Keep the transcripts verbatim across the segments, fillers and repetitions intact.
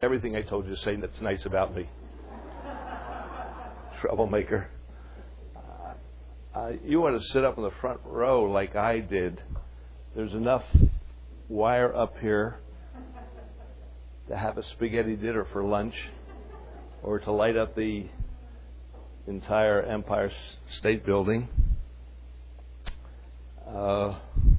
Everything I told you to say that's nice about me. Troublemaker. Uh, uh, you want to sit up in the front row like I did. There's enough wire up here to have a spaghetti dinner for lunch or to light up the entire Empire State Building. Uh,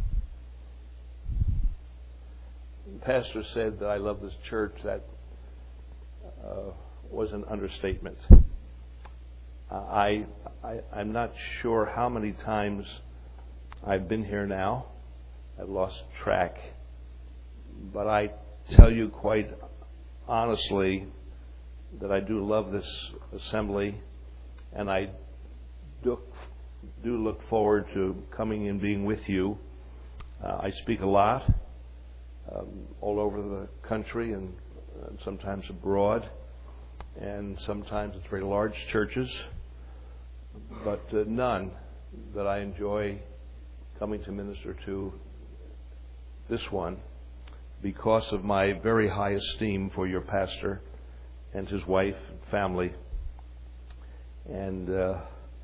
the pastor said that I love this church. That uh, was an understatement. Uh, I, I, I'm not sure how many times I've been here now. I've lost track. But I tell you quite honestly that I do love this assembly, and I do, do look forward to coming and being with you. Uh, I speak a lot um, all over the country and, and sometimes abroad, and sometimes it's very large churches, but uh, none that I enjoy coming to minister to this one, because of my very high esteem for your pastor and his wife and family. And uh,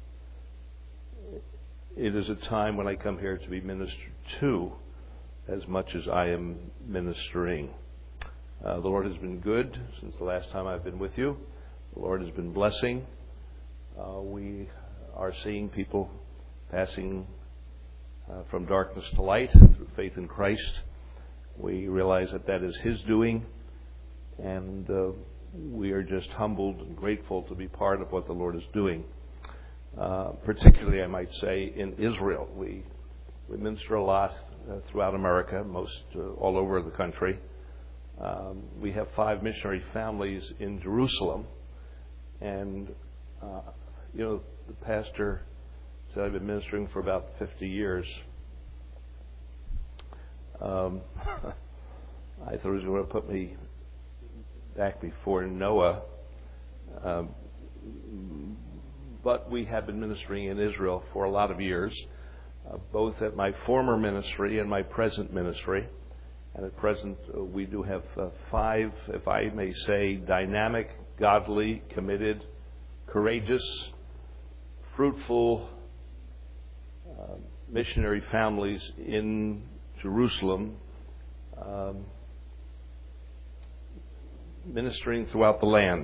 it is a time when I come here to be ministered to as much as I am ministering. Uh, the Lord has been good since the last time I've been with you. The Lord has been blessing. Uh, we are seeing people passing uh, from darkness to light through faith in Christ. We realize that that is His doing, and uh, we are just humbled and grateful to be part of what the Lord is doing. Uh, particularly, I might say, in Israel. We we minister a lot uh, throughout America, most uh, all over the country. Um, we have five missionary families in Jerusalem, and uh, you know, the pastor said I've been ministering for about fifty years. Um, I thought he was going to put me back before Noah. Um, but we have been ministering in Israel for a lot of years, uh, both at my former ministry and my present ministry. And at present, uh, we do have uh, five, if I may say, dynamic, godly, committed, courageous, fruitful uh, missionary families in Jerusalem, um, ministering throughout the land,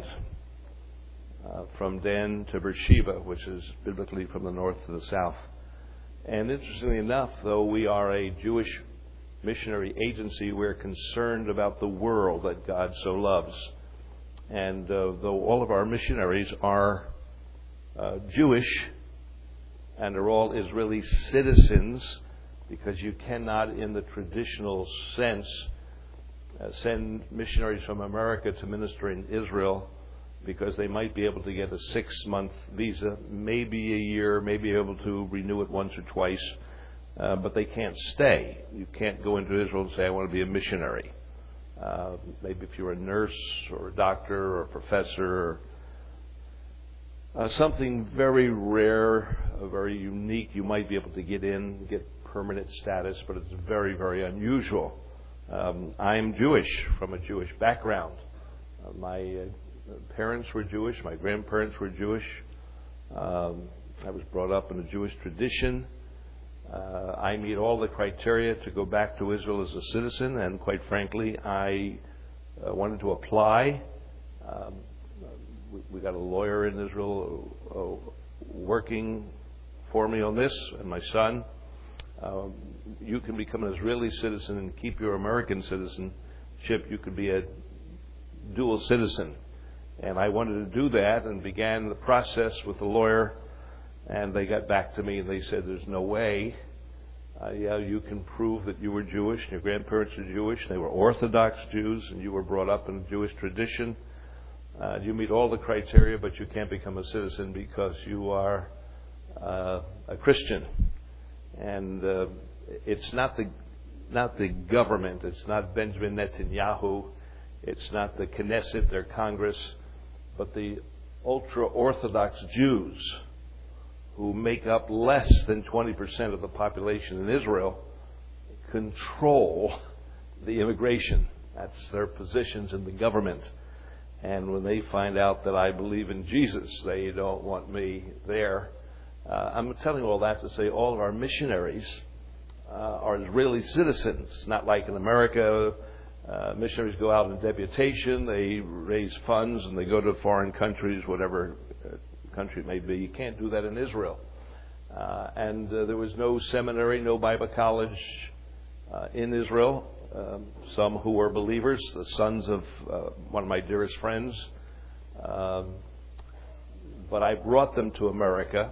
uh, from Dan to Beersheba, which is biblically from the north to the south. And interestingly enough, though we are a Jewish missionary agency, we're concerned about the world that God so loves. And uh, though all of our missionaries are uh, Jewish and are all Israeli citizens, because you cannot, in the traditional sense, uh, send missionaries from America to minister in Israel, because they might be able to get a six-month visa, maybe a year, maybe able to renew it once or twice, uh, but they can't stay. You can't go into Israel and say, I want to be a missionary. Uh, maybe if you're a nurse or a doctor or a professor, or uh, something very rare, uh, very unique, you might be able to get in, get permanent status, but it's very, very unusual. Um, I'm Jewish, from a Jewish background. Uh, my uh, parents were Jewish, my grandparents were Jewish. Um, I was brought up in a Jewish tradition. Uh, I meet all the criteria to go back to Israel as a citizen, and quite frankly, I uh, wanted to apply. Um, we, we got a lawyer in Israel uh, working for me on this, and my son. Um, you can become an Israeli citizen and keep your American citizenship. You could be a dual citizen. And I wanted to do that and began the process with the lawyer. And they got back to me and they said, there's no way. Uh, yeah, you can prove that you were Jewish and your grandparents were Jewish. They were Orthodox Jews and you were brought up in a Jewish tradition. Uh, you meet all the criteria, but you can't become a citizen because you are uh, a Christian. And uh, it's not the not the government. It's not Benjamin Netanyahu. It's not the Knesset, their Congress, but the ultra-Orthodox Jews who make up less than twenty percent of the population in Israel control the immigration. That's their positions in the government. And when they find out that I believe in Jesus, they don't want me there. Uh, I'm telling all that to say all of our missionaries uh, are Israeli citizens, not like in America. Uh, missionaries go out in deputation, they raise funds, and they go to foreign countries, whatever country it may be. You can't do that in Israel. Uh, and uh, there was no seminary, no Bible college uh, in Israel. Um, some who were believers, the sons of uh, one of my dearest friends. Um, but I brought them to America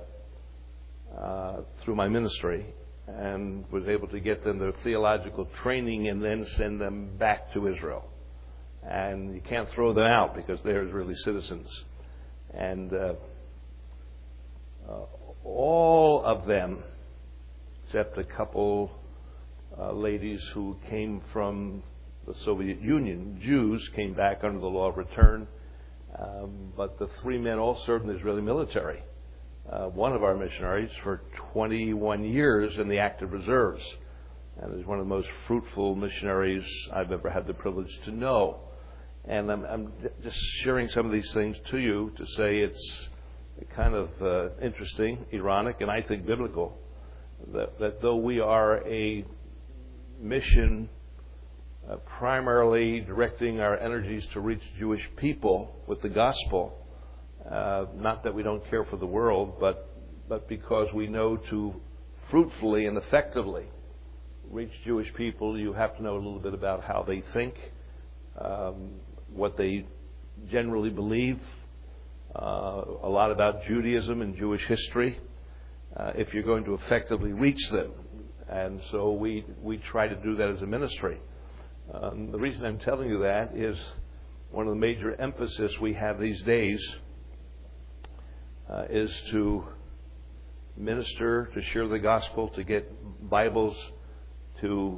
uh, through my ministry and was able to get them their theological training and then send them back to Israel. And you can't throw them out because they're Israeli citizens. And uh, uh, all of them, except a couple Uh, ladies who came from the Soviet Union, Jews, came back under the law of return. Um, but the three men all served in the Israeli military. Uh, one of our missionaries for twenty-one years in the active reserves. And is one of the most fruitful missionaries I've ever had the privilege to know. And I'm, I'm just sharing some of these things to you to say it's kind of uh, interesting, ironic, and I think biblical, that, that though we are a mission uh, primarily directing our energies to reach Jewish people with the gospel, uh, not that we don't care for the world, but but because we know to fruitfully and effectively reach Jewish people, you have to know a little bit about how they think, um, what they generally believe, uh, a lot about Judaism and Jewish history, uh, if you're going to effectively reach them. And so we we try to do that as a ministry. Um, the reason I'm telling you that is one of the major emphasis we have these days uh, is to minister, to share the gospel, to get Bibles to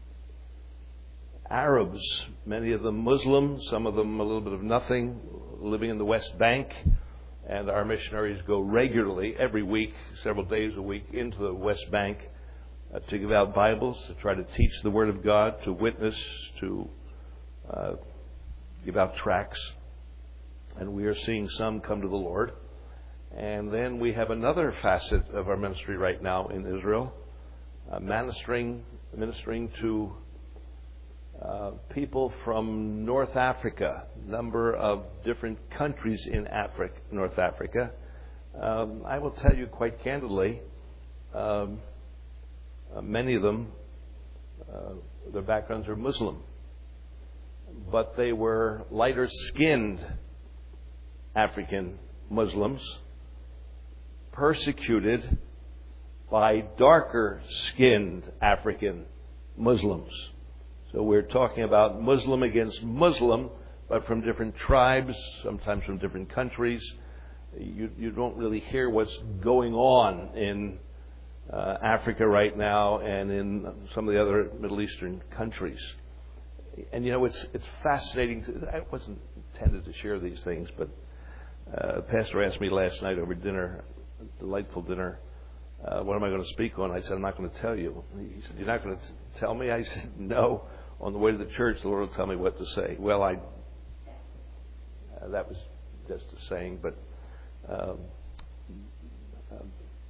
Arabs, many of them Muslim, some of them a little bit of nothing, living in the West Bank. And our missionaries go regularly, every week, several days a week, into the West Bank Uh, to give out Bibles, to try to teach the Word of God, to witness, to uh, give out tracts. And we are seeing some come to the Lord. And then we have another facet of our ministry right now in Israel, uh, ministering, ministering to uh, people from North Africa, a number of different countries in Africa, North Africa. Um, I will tell you quite candidly, um, Uh, many of them, uh, their backgrounds are Muslim, but they were lighter-skinned African Muslims, persecuted by darker-skinned African Muslims. So we're talking about Muslim against Muslim, but from different tribes, sometimes from different countries. You, you don't really hear what's going on in Uh, Africa right now and in some of the other Middle Eastern countries. And you know, it's it's fascinating. To, I wasn't intended to share these things, but uh, the pastor asked me last night over dinner, a delightful dinner, uh, what am I going to speak on? I said, I'm not going to tell you. He said, you're not going to tell me? I said, no. On the way to the church, the Lord will tell me what to say. Well, I uh, that was just a saying, but um, um,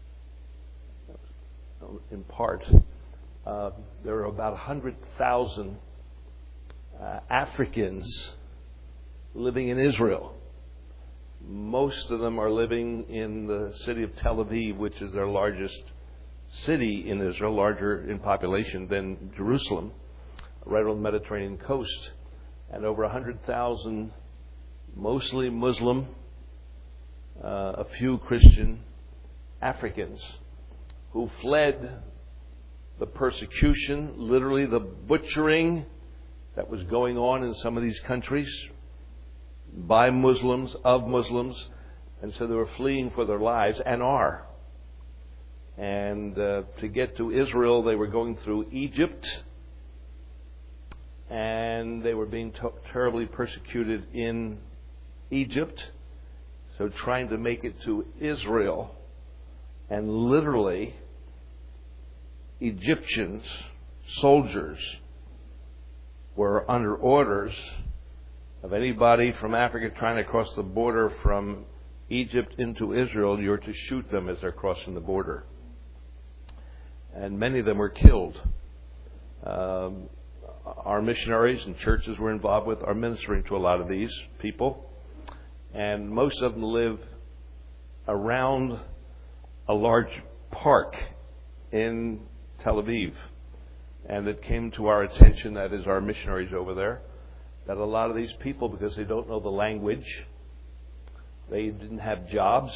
in part, uh, there are about one hundred thousand uh, Africans living in Israel. Most of them are living in the city of Tel Aviv, which is their largest city in Israel, larger in population than Jerusalem, right on the Mediterranean coast. And over one hundred thousand, mostly Muslim, uh, a few Christian Africans who fled the persecution, literally the butchering that was going on in some of these countries by Muslims, of Muslims, and so they were fleeing for their lives, and are. And uh, to get to Israel, they were going through Egypt, and they were being t- terribly persecuted in Egypt. So trying to make it to Israel, and literally, Egyptians, soldiers, were under orders of anybody from Africa trying to cross the border from Egypt into Israel, you're to shoot them as they're crossing the border. And many of them were killed. Um, our missionaries and churches we're involved with are ministering to a lot of these people. And most of them live around a large park in Tel Aviv. And it came to our attention, that is our missionaries over there, that a lot of these people, because they don't know the language, they didn't have jobs.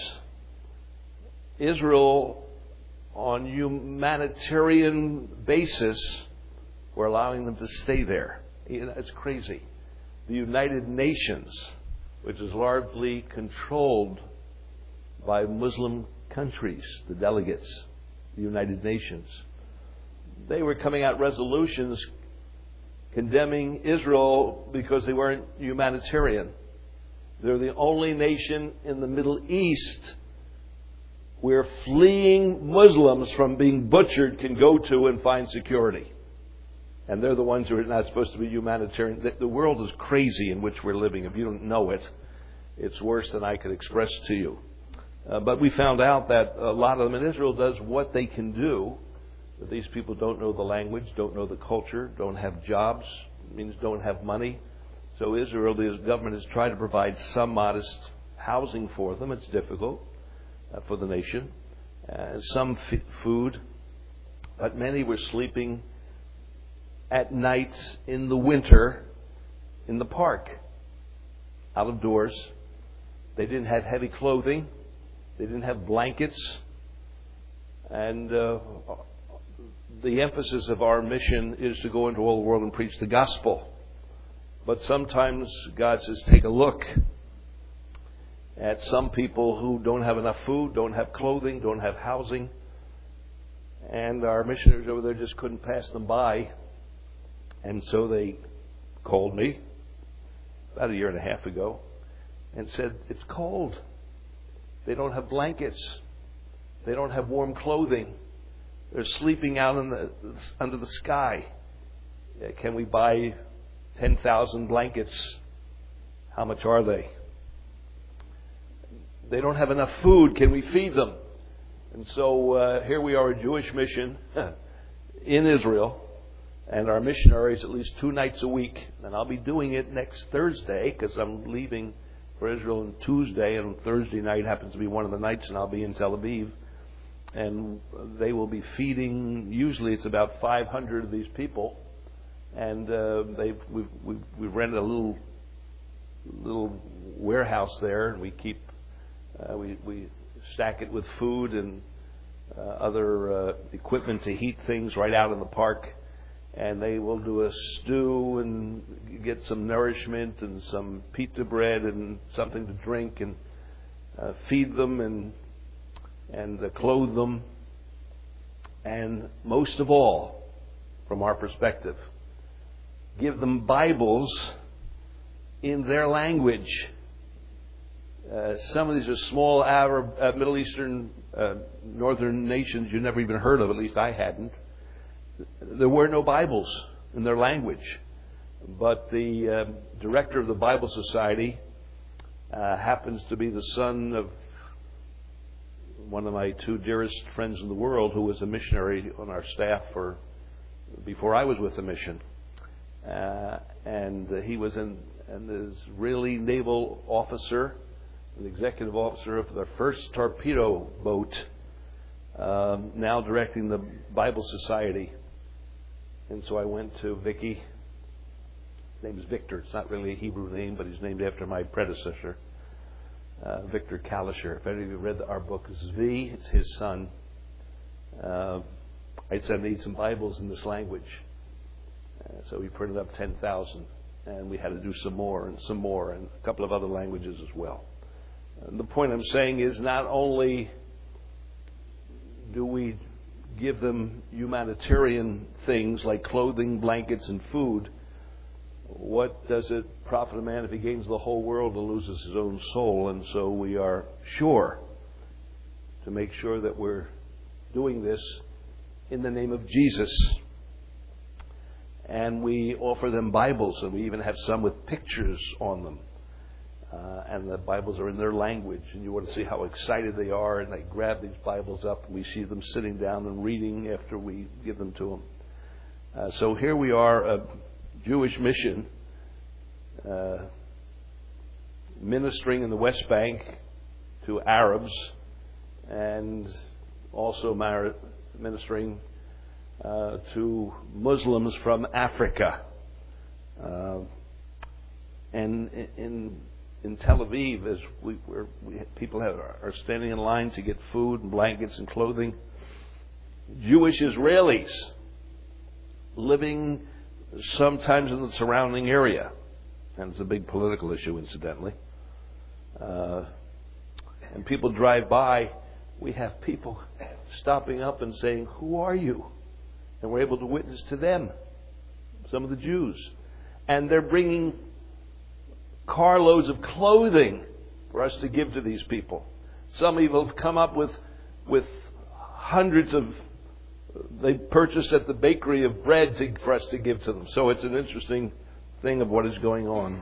Israel, on humanitarian basis, were allowing them to stay there. You know, it's crazy. The United Nations, which is largely controlled by Muslim countries, the delegates, the United Nations, they were coming out resolutions condemning Israel because they weren't humanitarian. They're the only nation in the Middle East where fleeing Muslims from being butchered can go to and find security. And they're the ones who are not supposed to be humanitarian. The world is crazy in which we're living. If you don't know it, it's worse than I could express to you. Uh, but we found out that a lot of them in Israel does what they can do. But these people don't know the language, don't know the culture, don't have jobs, means don't have money. So Israel, the government, has tried to provide some modest housing for them. It's difficult uh, for the nation. Uh, some f- food. But many were sleeping at night in the winter in the park, out of doors. They didn't have heavy clothing. They didn't have blankets. And uh, the emphasis of our mission is to go into all the world and preach the gospel. But sometimes God says, take a look at some people who don't have enough food, don't have clothing, don't have housing. And our missionaries over there just couldn't pass them by. And so they called me about a year and a half ago and said, it's cold. They don't have blankets. They don't have warm clothing. They're sleeping out in the, under the sky. Can we buy ten thousand blankets? How much are they? They don't have enough food. Can we feed them? And so uh, here we are, a Jewish mission in Israel. And our missionaries at least two nights a week. And I'll be doing it next Thursday because I'm leaving for Israel on Tuesday. And Thursday night happens to be one of the nights, and I'll be in Tel Aviv. And they will be feeding, usually it's about five hundred of these people. And uh, they've, we've, we've, we've rented a little little warehouse there. And we keep, uh, we, we stack it with food and uh, other uh, equipment to heat things right out in the park. And they will do a stew and get some nourishment and some pita bread and something to drink and uh, feed them and and uh, clothe them. And most of all, from our perspective, give them Bibles in their language. Uh, some of these are small Arab, uh, Middle Eastern, uh, northern nations you never even heard of, at least I hadn't. There were no Bibles in their language. But the uh, director of the Bible Society uh, happens to be the son of one of my two dearest friends in the world, who was a missionary on our staff for before I was with the mission. Uh, and uh, he was an, an Israeli naval officer, an executive officer of the first torpedo boat, um, now directing the Bible Society. And so I went to Vicky. His name is Victor. It's not really a Hebrew name, but he's named after my predecessor, uh, Victor Kalisher. If any of you read our book, this is V. It's his son. Uh, I said, I need some Bibles in this language. Uh, so we printed up ten thousand, and we had to do some more and some more, and a couple of other languages as well. And the point I'm saying is, not only do we give them humanitarian things like clothing, blankets, and food, what does it profit a man if he gains the whole world and loses his own soul? And so we are sure to make sure that we're doing this in the name of Jesus. And we offer them Bibles, and we even have some with pictures on them. Uh, and the Bibles are in their language, and you want to see how excited they are, and they grab these Bibles up, and we see them sitting down and reading after we give them to them. Uh, so here we are, a Jewish mission, uh, ministering in the West Bank to Arabs, and also mar- ministering uh, to Muslims from Africa. Uh, and in in Tel Aviv, as we, we're, we people have, are standing in line to get food and blankets and clothing, Jewish Israelis living sometimes in the surrounding area, and it's a big political issue, incidentally. Uh, and people drive by. We have people stopping up and saying, "Who are you?" And we're able to witness to them, some of the Jews, and they're bringing carloads of clothing for us to give to these people. Some even have come up with with hundreds of they purchased at the bakery of bread to, for us to give to them. So it's an interesting thing of what is going on.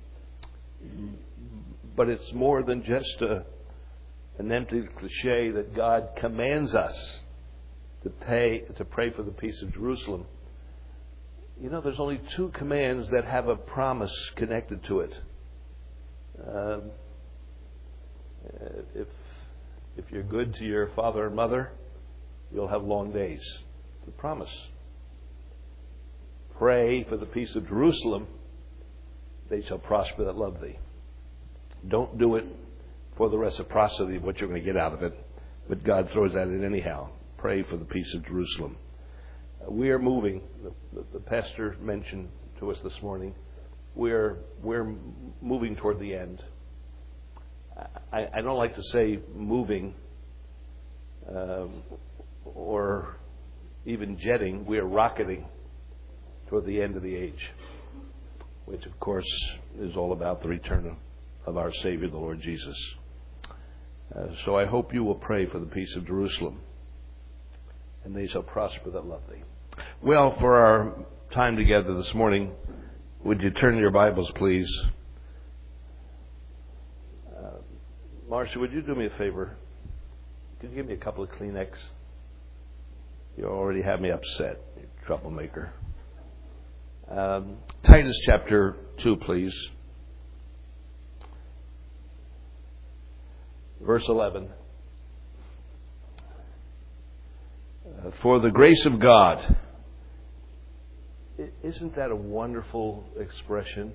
But it's more than just a, an empty cliche that God commands us to pay to pray for the peace of Jerusalem. You know, there's only two commands that have a promise connected to it. Um, if if you're good to your father and mother, you'll have long days. It's a promise. Pray for the peace of Jerusalem. They shall prosper that love thee. Don't do it for the reciprocity of what you're going to get out of it, but God throws that in anyhow. Pray for the peace of Jerusalem. Uh, we are moving. The, the, the pastor mentioned to us this morning. We're we're moving toward the end. I, I don't like to say moving um, or even jetting. We are rocketing toward the end of the age, which of course is all about the return of, of our Savior, the Lord Jesus. Uh, so I hope you will pray for the peace of Jerusalem, and they shall prosper that love thee. Well, for our time together this morning, would you turn your Bibles, please? Uh, Marcia, would you do me a favor? Could you give me a couple of Kleenex? You already have me upset, you troublemaker. Um, Titus chapter two, please. Verse eleven. Uh, for the grace of God. Isn't that a wonderful expression?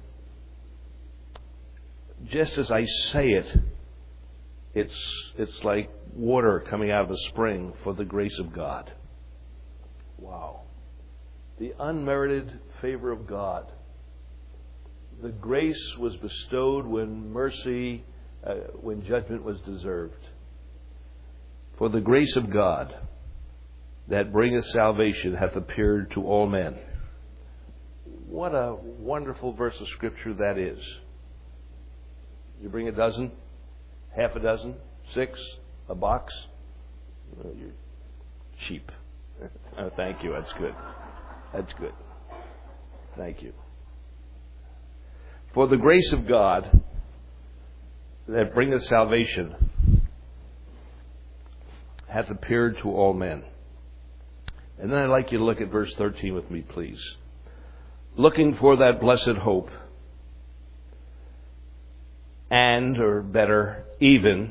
Just as I say it, it's it's like water coming out of a spring, for the grace of God. Wow. The unmerited favor of God. The grace was bestowed when mercy, uh, when judgment was deserved. For the grace of God that bringeth salvation hath appeared to all men. What a wonderful verse of Scripture that is. You bring a dozen, half a dozen, six, a box. Well, you're cheap. Oh, thank you. That's good. That's good. Thank you. For the grace of God that bringeth salvation hath appeared to all men. And then I'd like you to look at verse thirteen with me, please. Looking for that blessed hope, and, or better, even,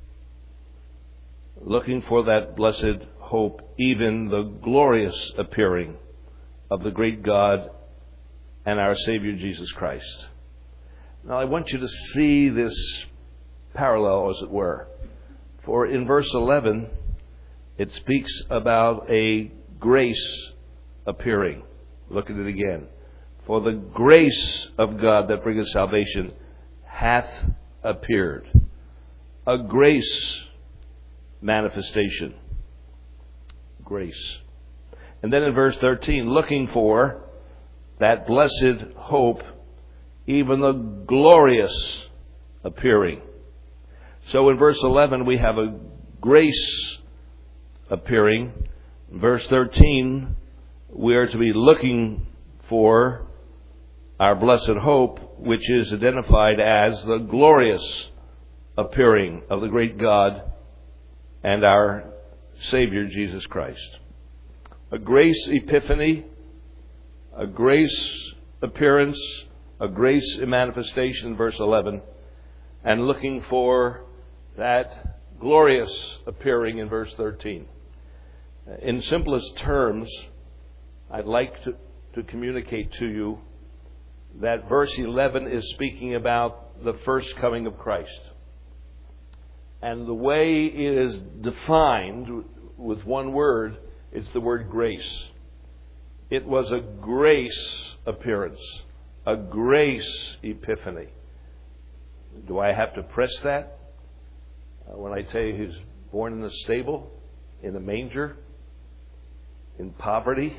looking for that blessed hope, even the glorious appearing of the great God and our Savior Jesus Christ. Now I want you to see this parallel, as it were. For in verse eleven, it speaks about a grace appearing. Look at it again. For the grace of God that bringeth salvation hath appeared. A grace manifestation. Grace. And then in verse thirteen, looking for that blessed hope, even the glorious appearing. So in verse eleven, we have a grace appearing. In verse thirteen, we are to be looking for our blessed hope, which is identified as the glorious appearing of the great God and our Savior, Jesus Christ. A grace epiphany, a grace appearance, a grace manifestation, verse eleven, and looking for that glorious appearing in verse thirteen. In simplest terms, I'd like to, to communicate to you that verse eleven is speaking about the first coming of Christ. And the way it is defined with one word, it's the word grace. It was a grace appearance, a grace epiphany. Do I have to press that? Uh, when I tell you he was born in a stable, in a manger, in poverty.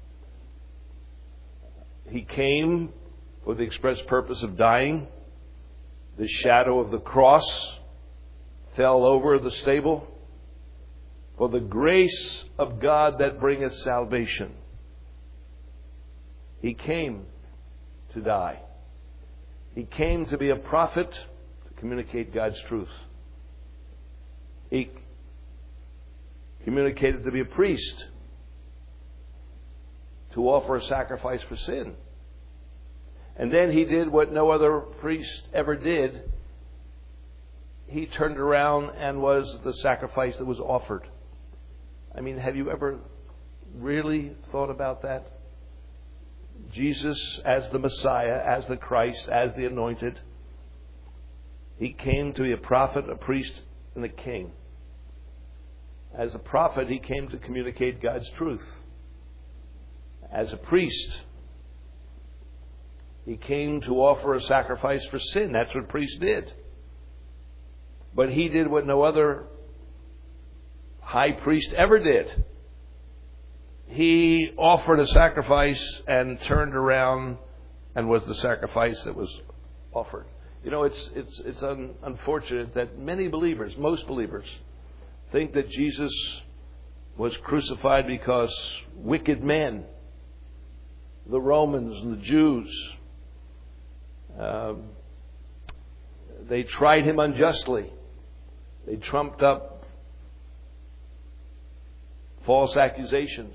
He came for the express purpose of dying. The shadow of the cross fell over the stable. For the grace of God that bringeth salvation. He came to die. He came to be a prophet, to communicate God's truth. He communicated to be a priest, to offer a sacrifice for sin. And then he did what no other priest ever did. He turned around and was the sacrifice that was offered. I mean, have you ever really thought about that? Jesus as the Messiah, as the Christ, as the Anointed. He came to be a prophet, a priest, and a king. As a prophet, he came to communicate God's truth. As a priest, he came to offer a sacrifice for sin. That's what priests did. But he did what no other high priest ever did. He offered a sacrifice and turned around and was the sacrifice that was offered. You know, it's it's it's un, unfortunate that many believers, most believers, think that Jesus was crucified because wicked men, the Romans and the Jews, um, they tried him unjustly. They trumped up false accusations.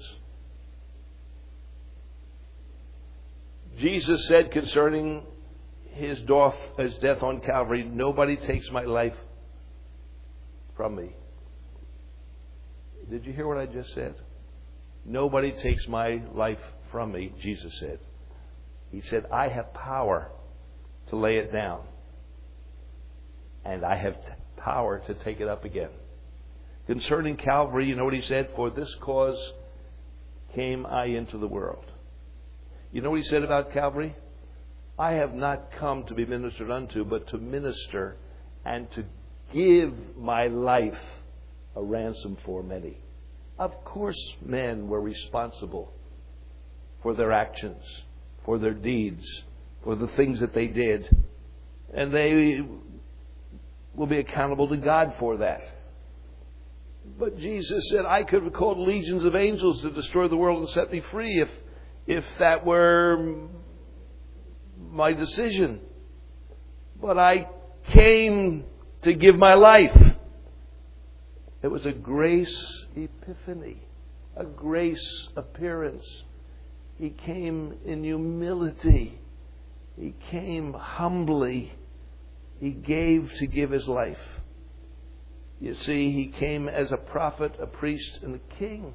Jesus said concerning his death, his death on Calvary, nobody takes my life from me. Did you hear what I just said? Nobody takes my life from me, Jesus said. He said, I have power to lay it down. And I have power to take it up again. Concerning Calvary, you know what he said? For this cause came I into the world. You know what he said about Calvary? I have not come to be ministered unto, but to minister and to give my life a ransom for many. Of course, men were responsible for their actions, for their deeds, for the things that they did. And they will be accountable to God for that. But Jesus said, I could have called legions of angels to destroy the world and set me free if if that were my decision. But I came to give my life. It was a grace epiphany, a grace appearance. He came in humility. He came humbly. He gave to give his life. You see, he came as a prophet, a priest, and a king.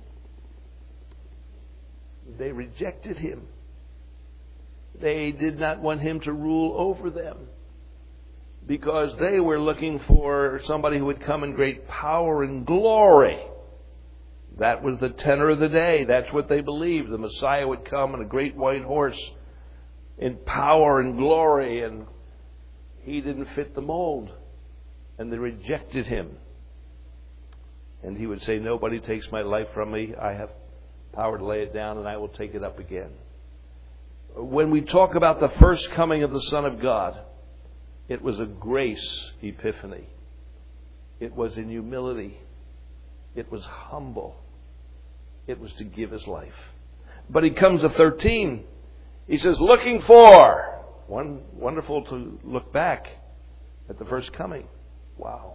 They rejected him. They did not want him to rule over them because they were looking for somebody who would come in great power and glory. That was the tenor of the day. That's what they believed. The Messiah would come on a great white horse in power and glory, and he didn't fit the mold. And they rejected him. And he would say, nobody takes my life from me. I have power to lay it down, and I will take it up again. When we talk about the first coming of the Son of God, it was a grace epiphany. It was in humility. It was humble. It was to give his life. But he comes to thirteen, He says, looking for. One, wonderful to look back at the first coming. Wow.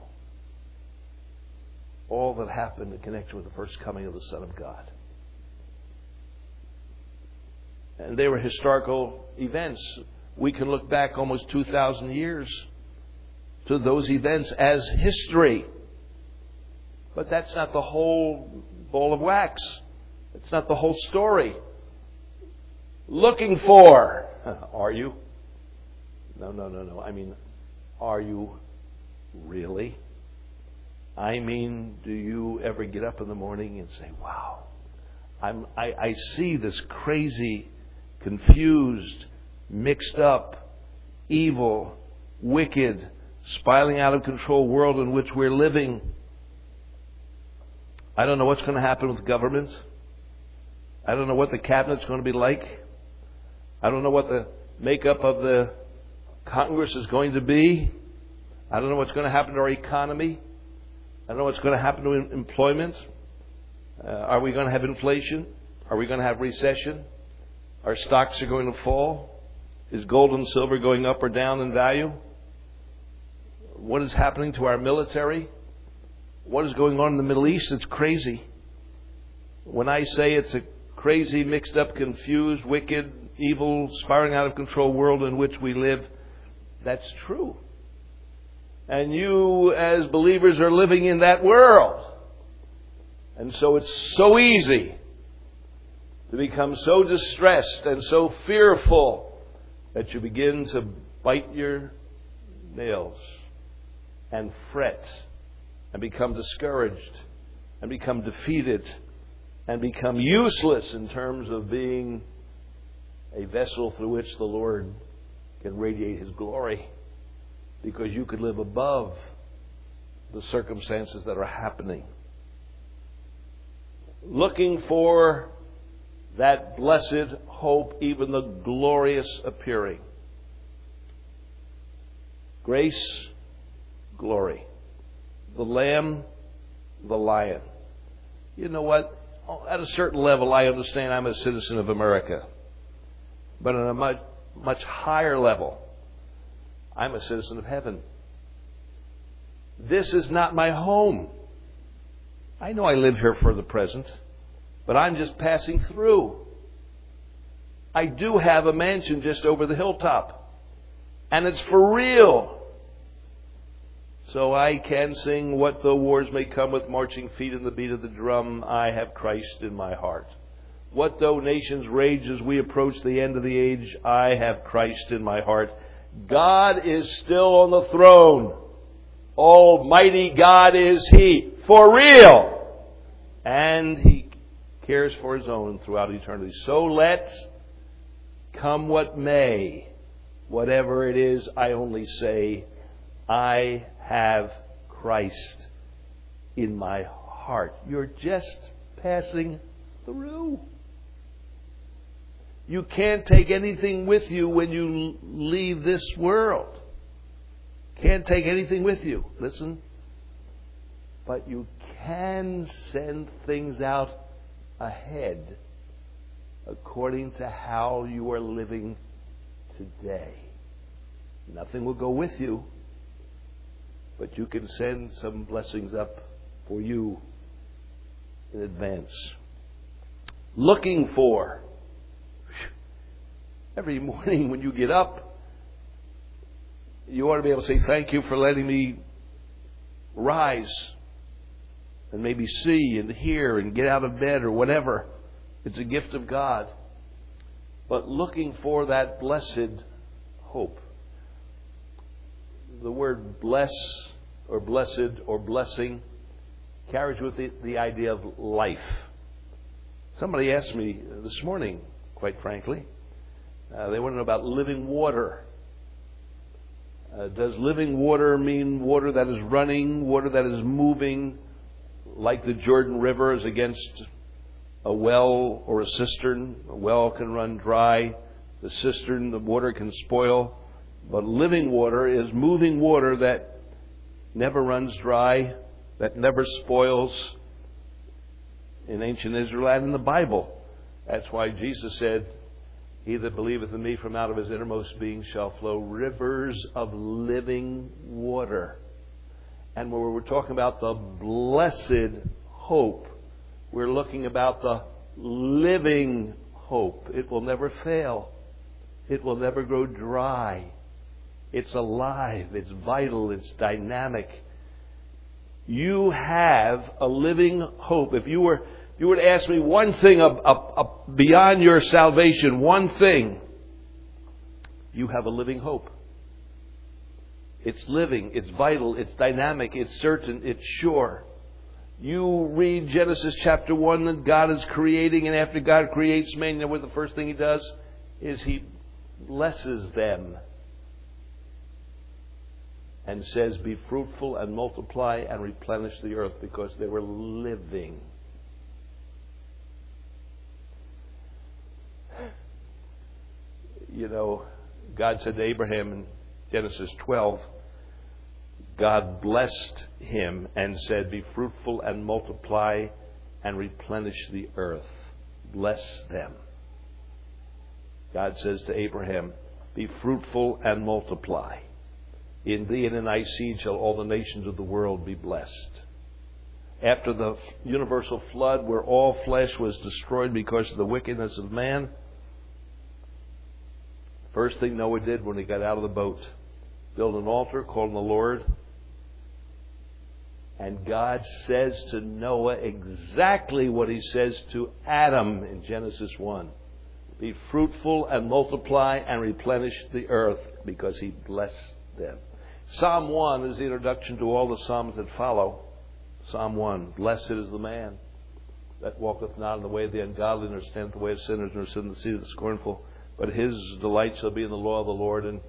All that happened in connection with the first coming of the Son of God. And they were historical events. We can look back almost two thousand years to those events as history. But that's not the whole ball of wax. It's not the whole story. Looking for. Are you? No, no, no, no. I mean, are you really? I mean, do you ever get up in the morning and say, wow, I'm, I, I see this crazy, confused, mixed up, evil, wicked, spiraling out of control world in which we're living. I don't know what's going to happen with government. I don't know what the cabinet's going to be like. I don't know what the makeup of the Congress is going to be. I don't know what's going to happen to our economy. I don't know what's going to happen to employment. Uh, are we going to have inflation? Are we going to have recession? Our stocks are going to fall? Is gold and silver going up or down in value? What is happening to our military? What is going on in the Middle East? It's crazy. When I say it's a crazy, mixed up, confused, wicked, evil, spiraling out of control world in which we live, that's true. And you, as believers, are living in that world. And so it's so easy to become so distressed and so fearful that you begin to bite your nails and fret and become discouraged and become defeated and become useless in terms of being a vessel through which the Lord can radiate His glory. Because you could live above the circumstances that are happening. Looking for that blessed hope, even the glorious appearing. Grace, glory. The Lamb, the Lion. You know what? At a certain level, I understand I'm a citizen of America. But on a much, much higher level, I'm a citizen of heaven. This is not my home. I know I live here for the present, but I'm just passing through. I do have a mansion just over the hilltop, and it's for real. So I can sing, what though wars may come with marching feet and the beat of the drum, I have Christ in my heart. What though nations rage as we approach the end of the age, I have Christ in my heart. God is still on the throne. Almighty God is He. For real. And He cares for His own throughout eternity. So let come what may, whatever it is, I only say, I have Christ in my heart. You're just passing through. You can't take anything with you when you leave this world. Can't take anything with you. Listen. But you can send things out ahead according to how you are living today. Nothing will go with you, but you can send some blessings up for you in advance. Looking for. Every morning when you get up, you ought to be able to say, thank you for letting me rise and maybe see and hear and get out of bed or whatever. It's a gift of God. But looking for that blessed hope. The word bless or blessed or blessing carries with it the idea of life. Somebody asked me this morning, quite frankly, Uh, they want to know about living water. Uh, does living water mean water that is running, water that is moving, like the Jordan River is against a well or a cistern? A well can run dry. The cistern, the water can spoil. But living water is moving water that never runs dry, that never spoils in ancient Israel and in the Bible. That's why Jesus said, He that believeth in me, from out of his innermost being shall flow rivers of living water. And when we're talking about the blessed hope, we're looking about the living hope. It will never fail. It will never grow dry. It's alive. It's vital. It's dynamic. You have a living hope. If you were you were to ask me one thing up, up, up beyond your salvation, one thing, you have a living hope. It's living, it's vital, it's dynamic, it's certain, it's sure. You read Genesis chapter one that God is creating, and after God creates man, you know what the first thing He does is He blesses them and says, be fruitful and multiply and replenish the earth, because they were living. You know, God said to Abraham in Genesis twelve, God blessed him and said, be fruitful and multiply and replenish the earth. Bless them. God says to Abraham, be fruitful and multiply. In thee and in thy seed shall all the nations of the world be blessed. After the universal flood, where all flesh was destroyed because of the wickedness of man, first thing Noah did when he got out of the boat, build an altar, call on the Lord. And God says to Noah exactly what He says to Adam in Genesis one. Be fruitful and multiply and replenish the earth, because He blessed them. Psalm one is the introduction to all the Psalms that follow. Psalm one, blessed is the man that walketh not in the way of the ungodly, nor standeth in the way of sinners, nor sitteth in the seat of the scornful. But his delight shall be in the law of the Lord, and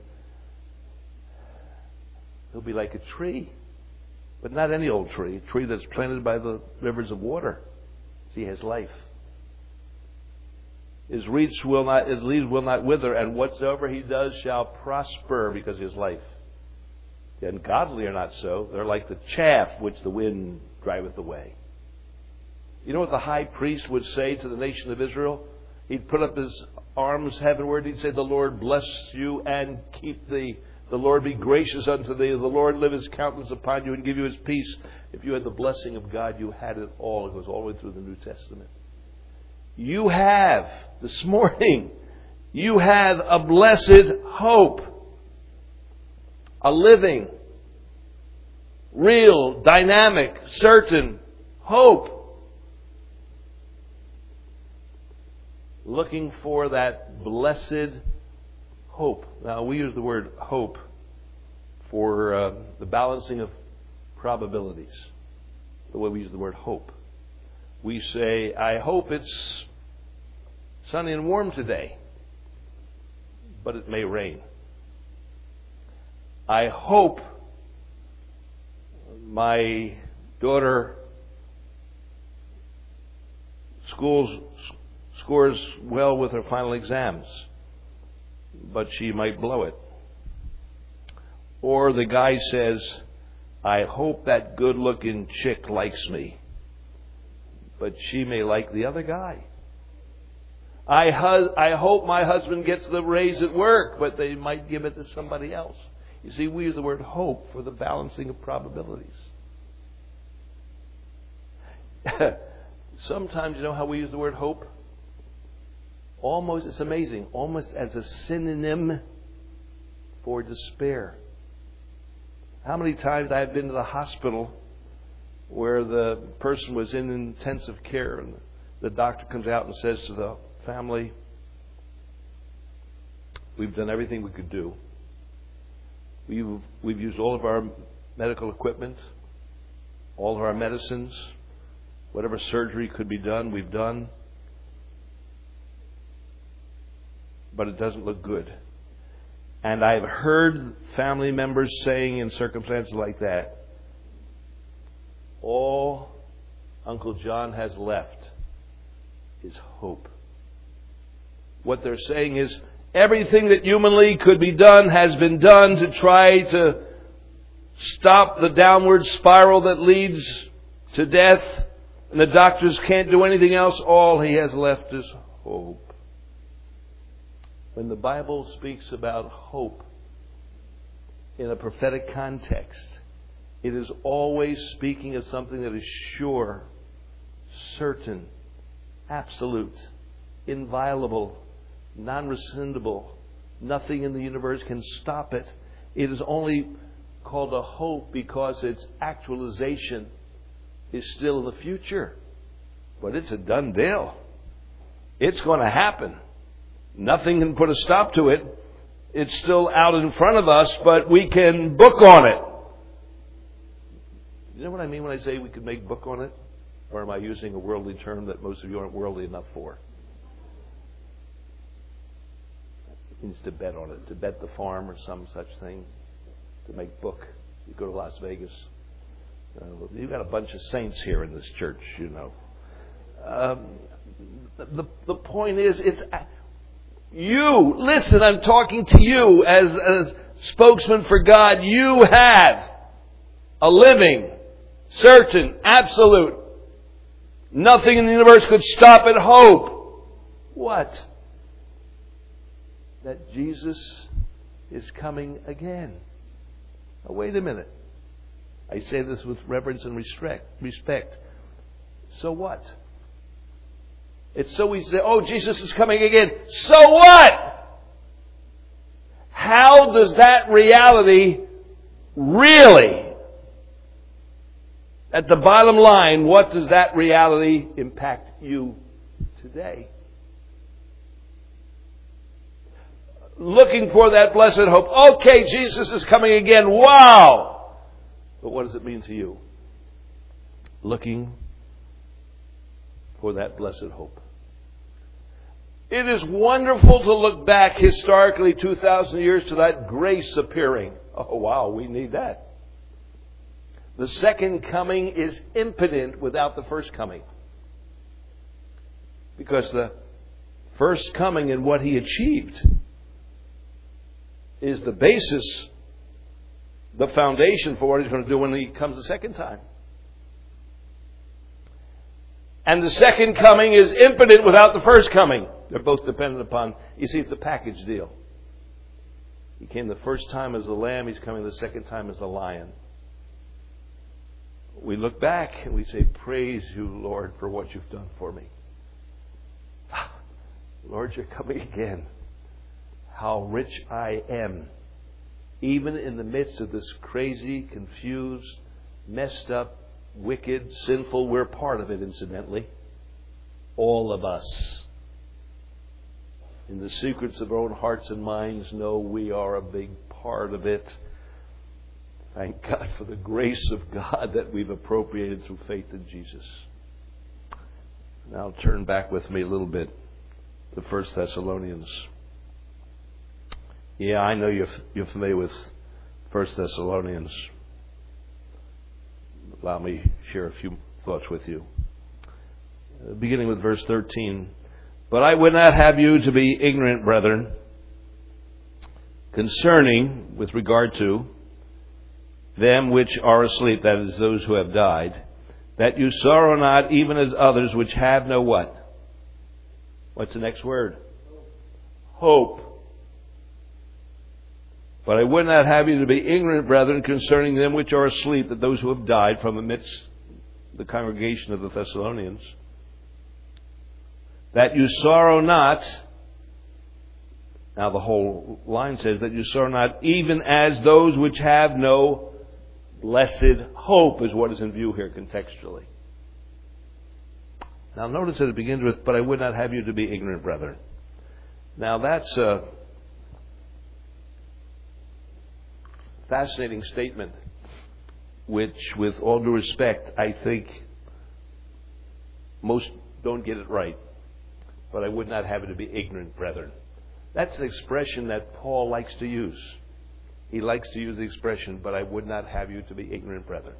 he'll be like a tree. But not any old tree, a tree that's planted by the rivers of water. He has life. His roots will not, his leaves will not wither, and whatsoever he does shall prosper, because he has life. The ungodly are not so. They're like the chaff which the wind driveth away. You know what the high priest would say to the nation of Israel? He'd put up his arms heavenward. He'd say, the Lord bless you and keep thee. The Lord be gracious unto thee. The Lord lift His countenance upon you and give you His peace. If you had the blessing of God, you had it all. It goes all the way through the New Testament. You have, this morning, you have a blessed hope. A living, real, dynamic, certain hope. Looking for that blessed hope. Now, we use the word hope for uh, the balancing of probabilities. The way we use the word hope. We say, I hope it's sunny and warm today, but it may rain. I hope my daughter schools, scores well with her final exams, but she might blow it. Or the guy says, I hope that good-looking chick likes me, but she may like the other guy. I, hu- I hope my husband gets the raise at work, but they might give it to somebody else. You see, we use the word hope for the balancing of probabilities. Sometimes, you know how we use the word hope? Almost, it's amazing, almost as a synonym for despair. How many times I have been to the hospital where the person was in intensive care and the doctor comes out and says to the family, we've done everything we could do. We've, we've used all of our medical equipment, all of our medicines, whatever surgery could be done, we've done. But it doesn't look good. And I've heard family members saying in circumstances like that, all Uncle John has left is hope. What they're saying is, everything that humanly could be done has been done to try to stop the downward spiral that leads to death. And the doctors can't do anything else. All he has left is hope. When the Bible speaks about hope in a prophetic context, it is always speaking of something that is sure, certain, absolute, inviolable, non-rescindable. Nothing in the universe can stop it. It is only called a hope because its actualization is still in the future. But it's a done deal. It's going to happen. Nothing can put a stop to it. It's still out in front of us, but we can book on it. You know what I mean when I say we could make book on it? Or am I using a worldly term that most of you aren't worldly enough for? It means to bet on it, to bet the farm or some such thing, to make book. You go to Las Vegas. Uh, you've got a bunch of saints here in this church, you know. Um, the, the point is, it's you. Listen, I'm talking to you as as spokesman for God. You have a living, certain, absolute, nothing in the universe could stop it hope. What? That Jesus is coming again. Now, wait a minute. I say this with reverence and respect. Respect. So what? It's so easy to say, oh, Jesus is coming again. So what? How does that reality really, at the bottom line, what does that reality impact you today? Looking for that blessed hope. Okay, Jesus is coming again. Wow! But what does it mean to you? Looking for that blessed hope. It is wonderful to look back historically two thousand years to that grace appearing. Oh, wow, we need that. The second coming is impotent without the first coming. Because the first coming and what He achieved is the basis, the foundation for what He's going to do when He comes the second time. And the second coming is impotent without the first coming. They're both dependent upon, you see, it's a package deal. He came the first time as a lamb, He's coming the second time as a lion. We look back and we say, praise you, Lord, for what you've done for me. Lord, you're coming again. How rich I am. Even in the midst of this crazy, confused, messed up, wicked, sinful, we're part of it, incidentally. All of us. In the secrets of our own hearts and minds, know we are a big part of it. Thank God for the grace of God that we've appropriated through faith in Jesus. Now turn back with me a little bit to First Thessalonians. Yeah, I know you're, you're familiar with First Thessalonians. Allow me to share a few thoughts with you. Uh, beginning with verse thirteen. But I would not have you to be ignorant, brethren, concerning, with regard to, them which are asleep, that is, those who have died, that you sorrow not even as others which have no what? What's the next word? Hope. But I would not have you to be ignorant, brethren, concerning them which are asleep, that those who have died from amidst the congregation of the Thessalonians, that you sorrow not. Now the whole line says that you sorrow not even as those which have no blessed hope, is what is in view here contextually. Now notice that it begins with, but I would not have you to be ignorant, brethren. Now that's a fascinating statement, which, with all due respect, I think most don't get it right. But I would not have you to be ignorant, brethren. That's an expression that Paul likes to use. He likes to use the expression, but I would not have you to be ignorant, brethren.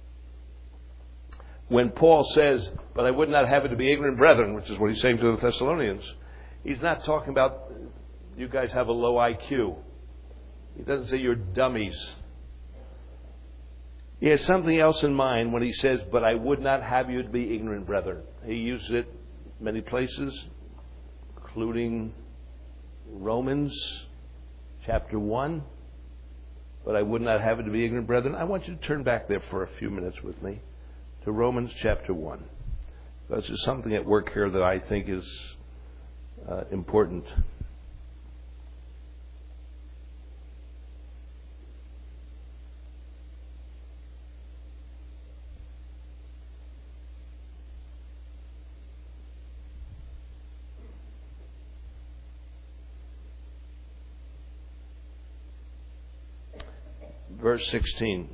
When Paul says, but I would not have you to be ignorant, brethren, which is what he's saying to the Thessalonians, he's not talking about you guys have a low I Q. He doesn't say you're dummies. He has something else in mind when he says, but I would not have you to be ignorant, brethren. He uses it many places, including Romans chapter one. But I would not have it to be ignorant, brethren. I want you to turn back there for a few minutes with me to Romans chapter one. This is something at work here that I think is uh, important. Verse sixteen.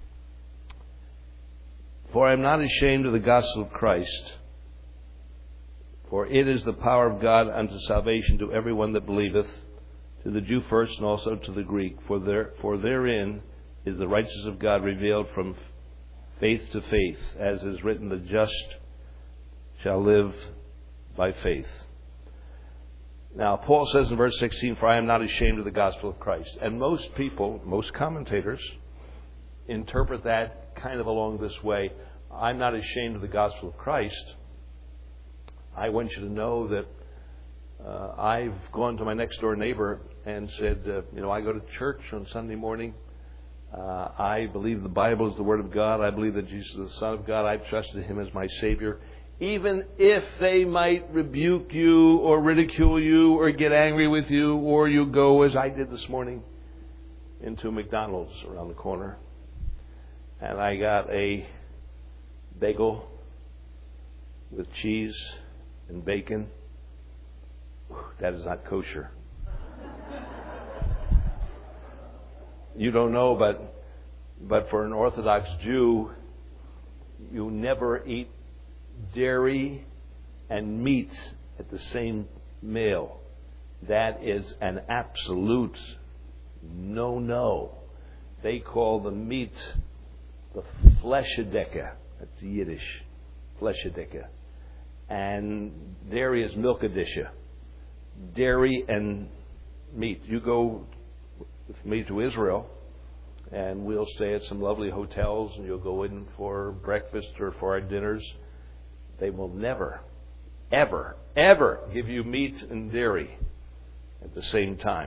For I am not ashamed of the gospel of Christ, for it is the power of God unto salvation to everyone that believeth, to the Jew first and also to the Greek. For there, for therein is the righteousness of God revealed from faith to faith, as is written, the just shall live by faith. Now, Paul says in verse sixteen, for I am not ashamed of the gospel of Christ. And most people, most commentators, interpret that kind of along this way. I'm not ashamed of the gospel of Christ. I want you to know that uh, I've gone to my next door neighbor and said, uh, you know, I go to church on Sunday morning. Uh, I believe the Bible is the Word of God. I believe that Jesus is the Son of God. I've trusted Him as my Savior. Even if they might rebuke you or ridicule you or get angry with you, or you go, as I did this morning, into McDonald's around the corner, and I got a bagel with cheese and bacon. That is not kosher. You don't know, but but for an Orthodox Jew, you never eat dairy and meat at the same meal. That is an absolute no-no. They call the meat the fleshedecke. That's Yiddish. Fleshedecke. And dairy is milkadisha. Dairy and meat. You go with me to Israel, and we'll stay at some lovely hotels, and you'll go in for breakfast or for our dinners. They will never, ever, ever give you meat and dairy at the same time,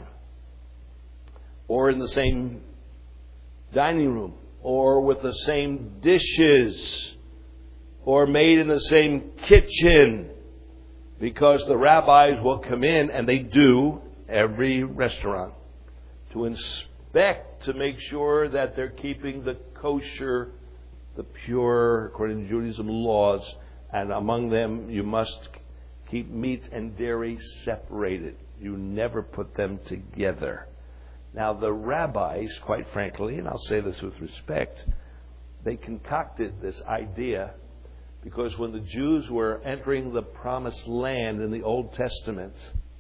or in the same dining room, or with the same dishes, or made in the same kitchen, because the rabbis will come in, and they do every restaurant, to inspect, to make sure that they're keeping the kosher, the pure, according to Judaism laws. And among them, you must keep meat and dairy separated. You never put them together. Now, the rabbis, quite frankly, and I'll say this with respect, they concocted this idea because when the Jews were entering the promised land in the Old Testament,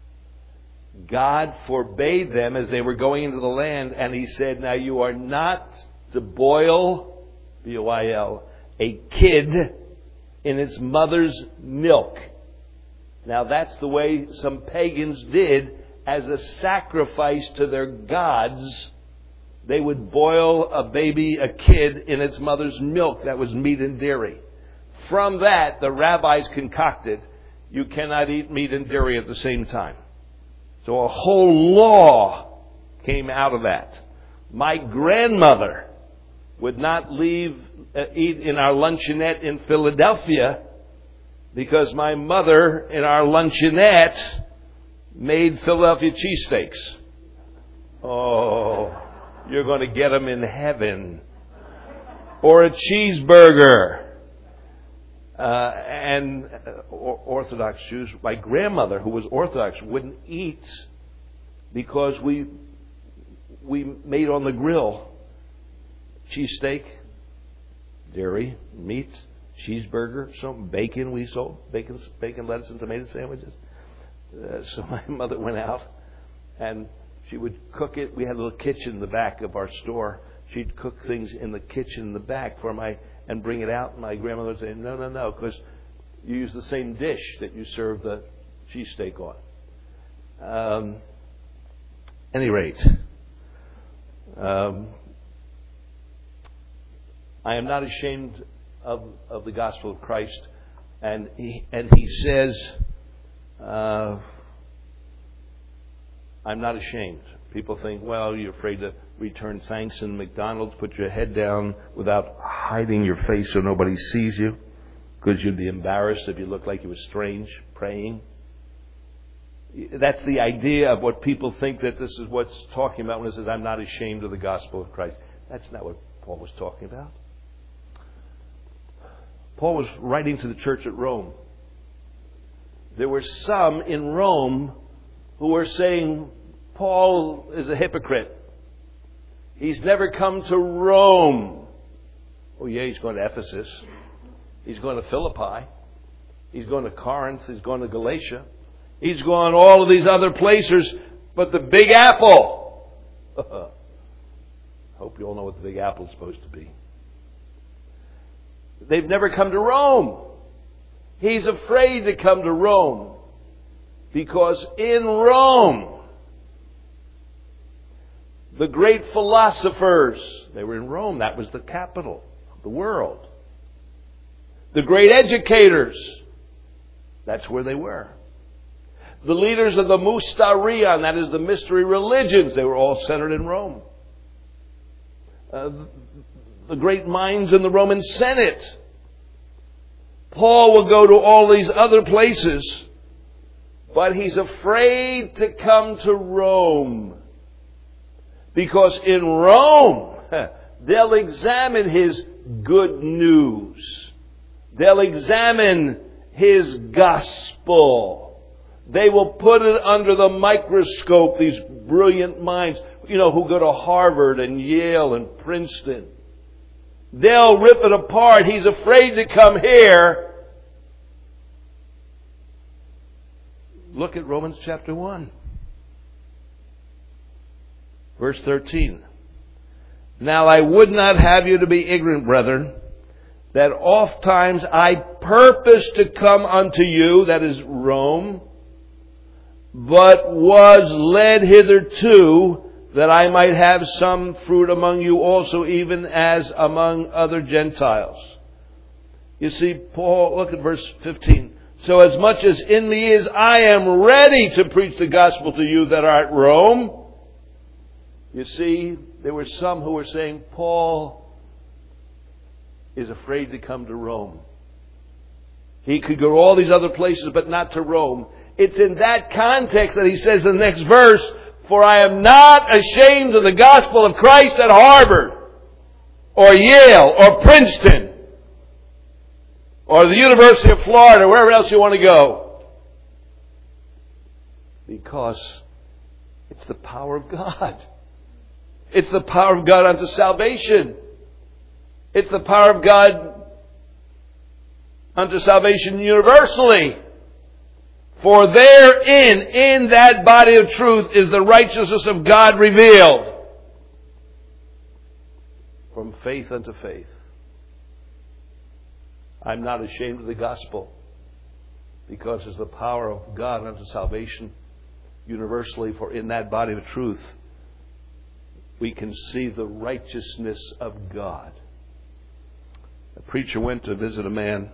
God forbade them as they were going into the land, and He said, now you are not to boil, B O I L, a kid in its mother's milk. Now that's the way some pagans did as a sacrifice to their gods. They would boil a baby, a kid, in its mother's milk. That was meat and dairy. From that, the rabbis concocted, you cannot eat meat and dairy at the same time. So a whole law came out of that. My grandmother would not leave uh, eat in our luncheonette in Philadelphia because my mother in our luncheonette made Philadelphia cheesesteaks. Oh, you're going to get them in heaven. Or a cheeseburger. Uh, and uh, Orthodox Jews, my grandmother, who was Orthodox, wouldn't eat because we we made on the grill cheesesteak, dairy, meat, cheeseburger, some bacon we sold, bacon, bacon, lettuce, and tomato sandwiches. Uh, so my mother went out and she would cook it. We had a little kitchen in the back of our store. She'd cook things in the kitchen in the back for my and bring it out. And my grandmother would say, no, no, no, because you use the same dish that you serve the cheesesteak on. Um, any rate, um, I am not ashamed of, of the gospel of Christ. And he, and he says, uh, I'm not ashamed. People think, well, you're afraid to return thanks in McDonald's, put your head down without hiding your face so nobody sees you, because you'd be embarrassed if you looked like you were strange, praying. That's the idea of what people think that this is what's talking about when it says, I'm not ashamed of the gospel of Christ. That's not what Paul was talking about. Paul was writing to the church at Rome. There were some in Rome who were saying, Paul is a hypocrite. He's never come to Rome. Oh yeah, he's going to Ephesus. He's going to Philippi. He's going to Corinth. He's going to Galatia. He's going all of these other places, but the Big Apple. Hope you all know what the Big Apple is supposed to be. They've never come to Rome. He's afraid to come to Rome because in Rome, the great philosophers, they were in Rome. That was the capital of the world. The great educators, that's where they were. The leaders of the Moustarion, that is the mystery religions, they were all centered in Rome. Uh, the great minds in the Roman Senate. Paul will go to all these other places, but he's afraid to come to Rome. Because in Rome, they'll examine his good news. They'll examine his gospel. They will put it under the microscope, these brilliant minds, you know, who go to Harvard and Yale and Princeton. They'll rip it apart. He's afraid to come here. Look at Romans chapter one. Verse thirteen. Now I would not have you to be ignorant, brethren, that oft times I purposed to come unto you, that is Rome, but was led hitherto, that I might have some fruit among you also, even as among other Gentiles. You see, Paul, look at verse fifteen. So as much as in me is, I am ready to preach the gospel to you that are at Rome. You see, there were some who were saying, Paul is afraid to come to Rome. He could go to all these other places, but not to Rome. It's in that context that he says in the next verse, for I am not ashamed of the gospel of Christ at Harvard, or Yale, or Princeton, or the University of Florida, or wherever else you want to go. Because it's the power of God. It's the power of God unto salvation. It's the power of God unto salvation universally. For therein, in that body of truth, is the righteousness of God revealed. From faith unto faith. I'm not ashamed of the gospel, because it's the power of God unto salvation universally. For in that body of truth, we can see the righteousness of God. A preacher went to visit a man.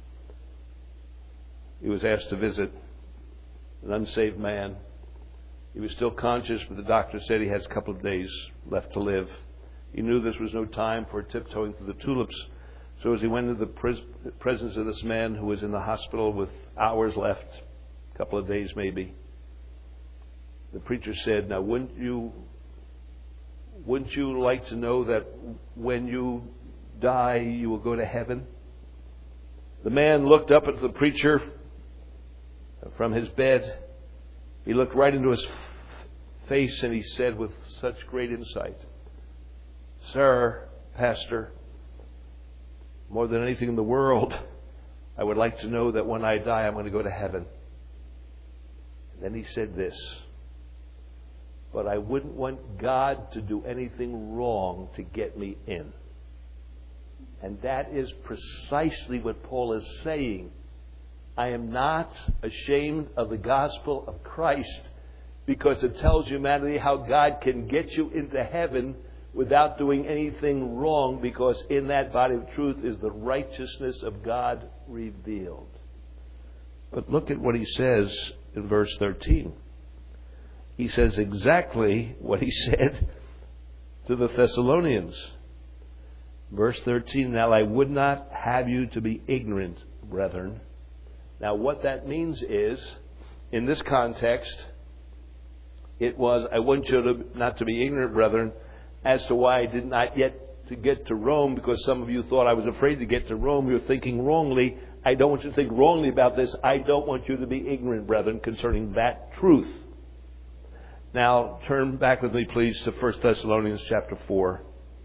He was asked to visit an unsaved man. He was still conscious, but the doctor said he has a couple of days left to live. He knew this was no time for tiptoeing through the tulips. So as he went into the pres- presence of this man who was in the hospital with hours left, a couple of days maybe, the preacher said, now wouldn't you, wouldn't you like to know that when you die, you will go to heaven? The man looked up at the preacher from his bed. He looked right into his face and he said with such great insight, Sir, Pastor, more than anything in the world, I would like to know that when I die, I'm going to go to heaven. And then he said this, but I wouldn't want God to do anything wrong to get me in. And that is precisely what Paul is saying. I am not ashamed of the gospel of Christ, because it tells humanity how God can get you into heaven without doing anything wrong, because in that body of truth is the righteousness of God revealed. But look at what he says in verse thirteen. he says exactly what he said to the Thessalonians. Verse thirteen, now I would not have you to be ignorant, brethren. Now what that means is, in this context, it was, I want you to, not to be ignorant, brethren, as to why I did not yet to get to Rome, because some of you thought I was afraid to get to Rome. You're thinking wrongly. I don't want you to think wrongly about this. I don't want you to be ignorant, brethren, concerning that truth. Now, turn back with me, please, to First Thessalonians chapter four.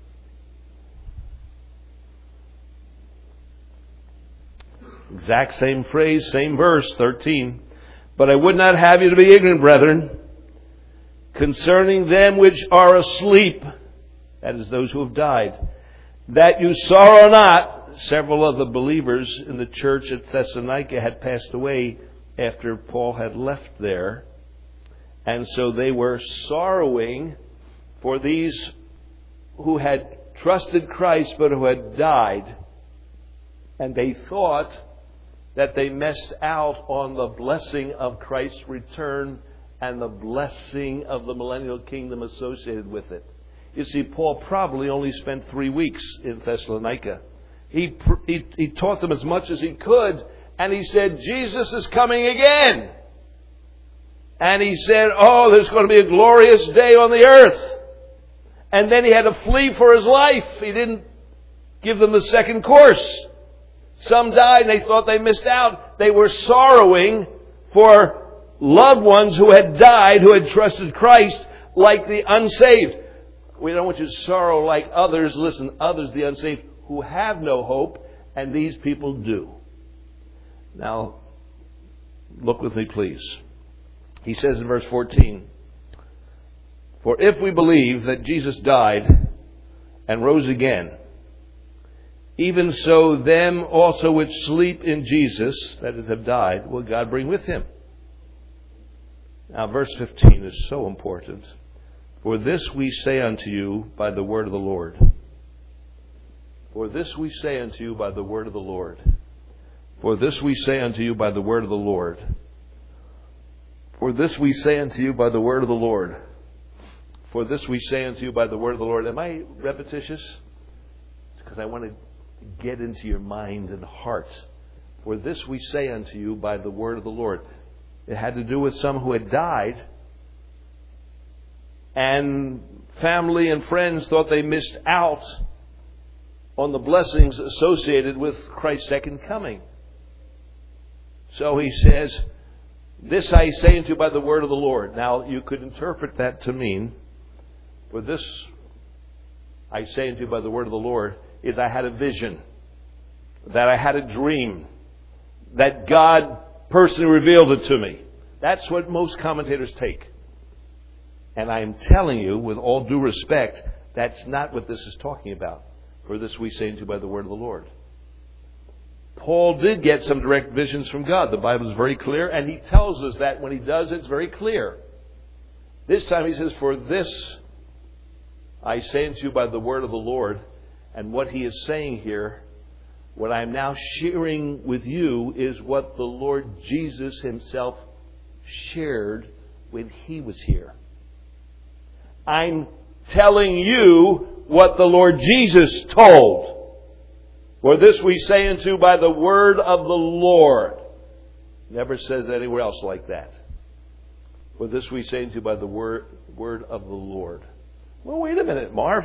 Exact same phrase, same verse, thirteen. But I would not have you to be ignorant, brethren, concerning them which are asleep, that is, those who have died, that you sorrow not. Several of the believers in the church at Thessalonica had passed away after Paul had left there. And so they were sorrowing for these who had trusted Christ but who had died. And they thought that they missed out on the blessing of Christ's return and the blessing of the millennial kingdom associated with it. You see, Paul probably only spent three weeks in Thessalonica. He, he, he taught them as much as he could, and he said, Jesus is coming again. And he said, oh, there's going to be a glorious day on the earth. And then he had to flee for his life. He didn't give them the second course. Some died and they thought they missed out. They were sorrowing for loved ones who had died, who had trusted Christ, like the unsaved. We don't want you to sorrow like others. Listen, others, the unsaved, who have no hope, and these people do. Now, look with me, please. He says in verse fourteen, for if we believe that Jesus died and rose again, even so them also which sleep in Jesus, that is, have died, will God bring with him. Now, verse fifteen is so important. For this we say unto you by the word of the Lord. For this we say unto you by the word of the Lord. For this we say unto you by the word of the Lord. For this we say unto you by the word of the Lord. For this we say unto you by the word of the Lord. Am I repetitious? Because I want to get into your mind and heart. For this we say unto you by the word of the Lord. It had to do with some who had died, and family and friends thought they missed out on the blessings associated with Christ's second coming. So he says, this I say unto you by the word of the Lord. Now, you could interpret that to mean, for this I say unto you by the word of the Lord, is I had a vision, that I had a dream, that God personally revealed it to me. That's what most commentators take. And I am telling you, with all due respect, that's not what this is talking about. For this we say unto you by the word of the Lord. Paul did get some direct visions from God. The Bible is very clear, and he tells us that when he does, it's very clear. This time he says, for this I say unto you by the word of the Lord. And what he is saying here, what I am now sharing with you, is what the Lord Jesus himself shared when he was here. I'm telling you what the Lord Jesus told. For this we say unto you by the word of the Lord. Never says anywhere else like that. For this we say unto you by the word, word of the Lord. Well, wait a minute, Marv.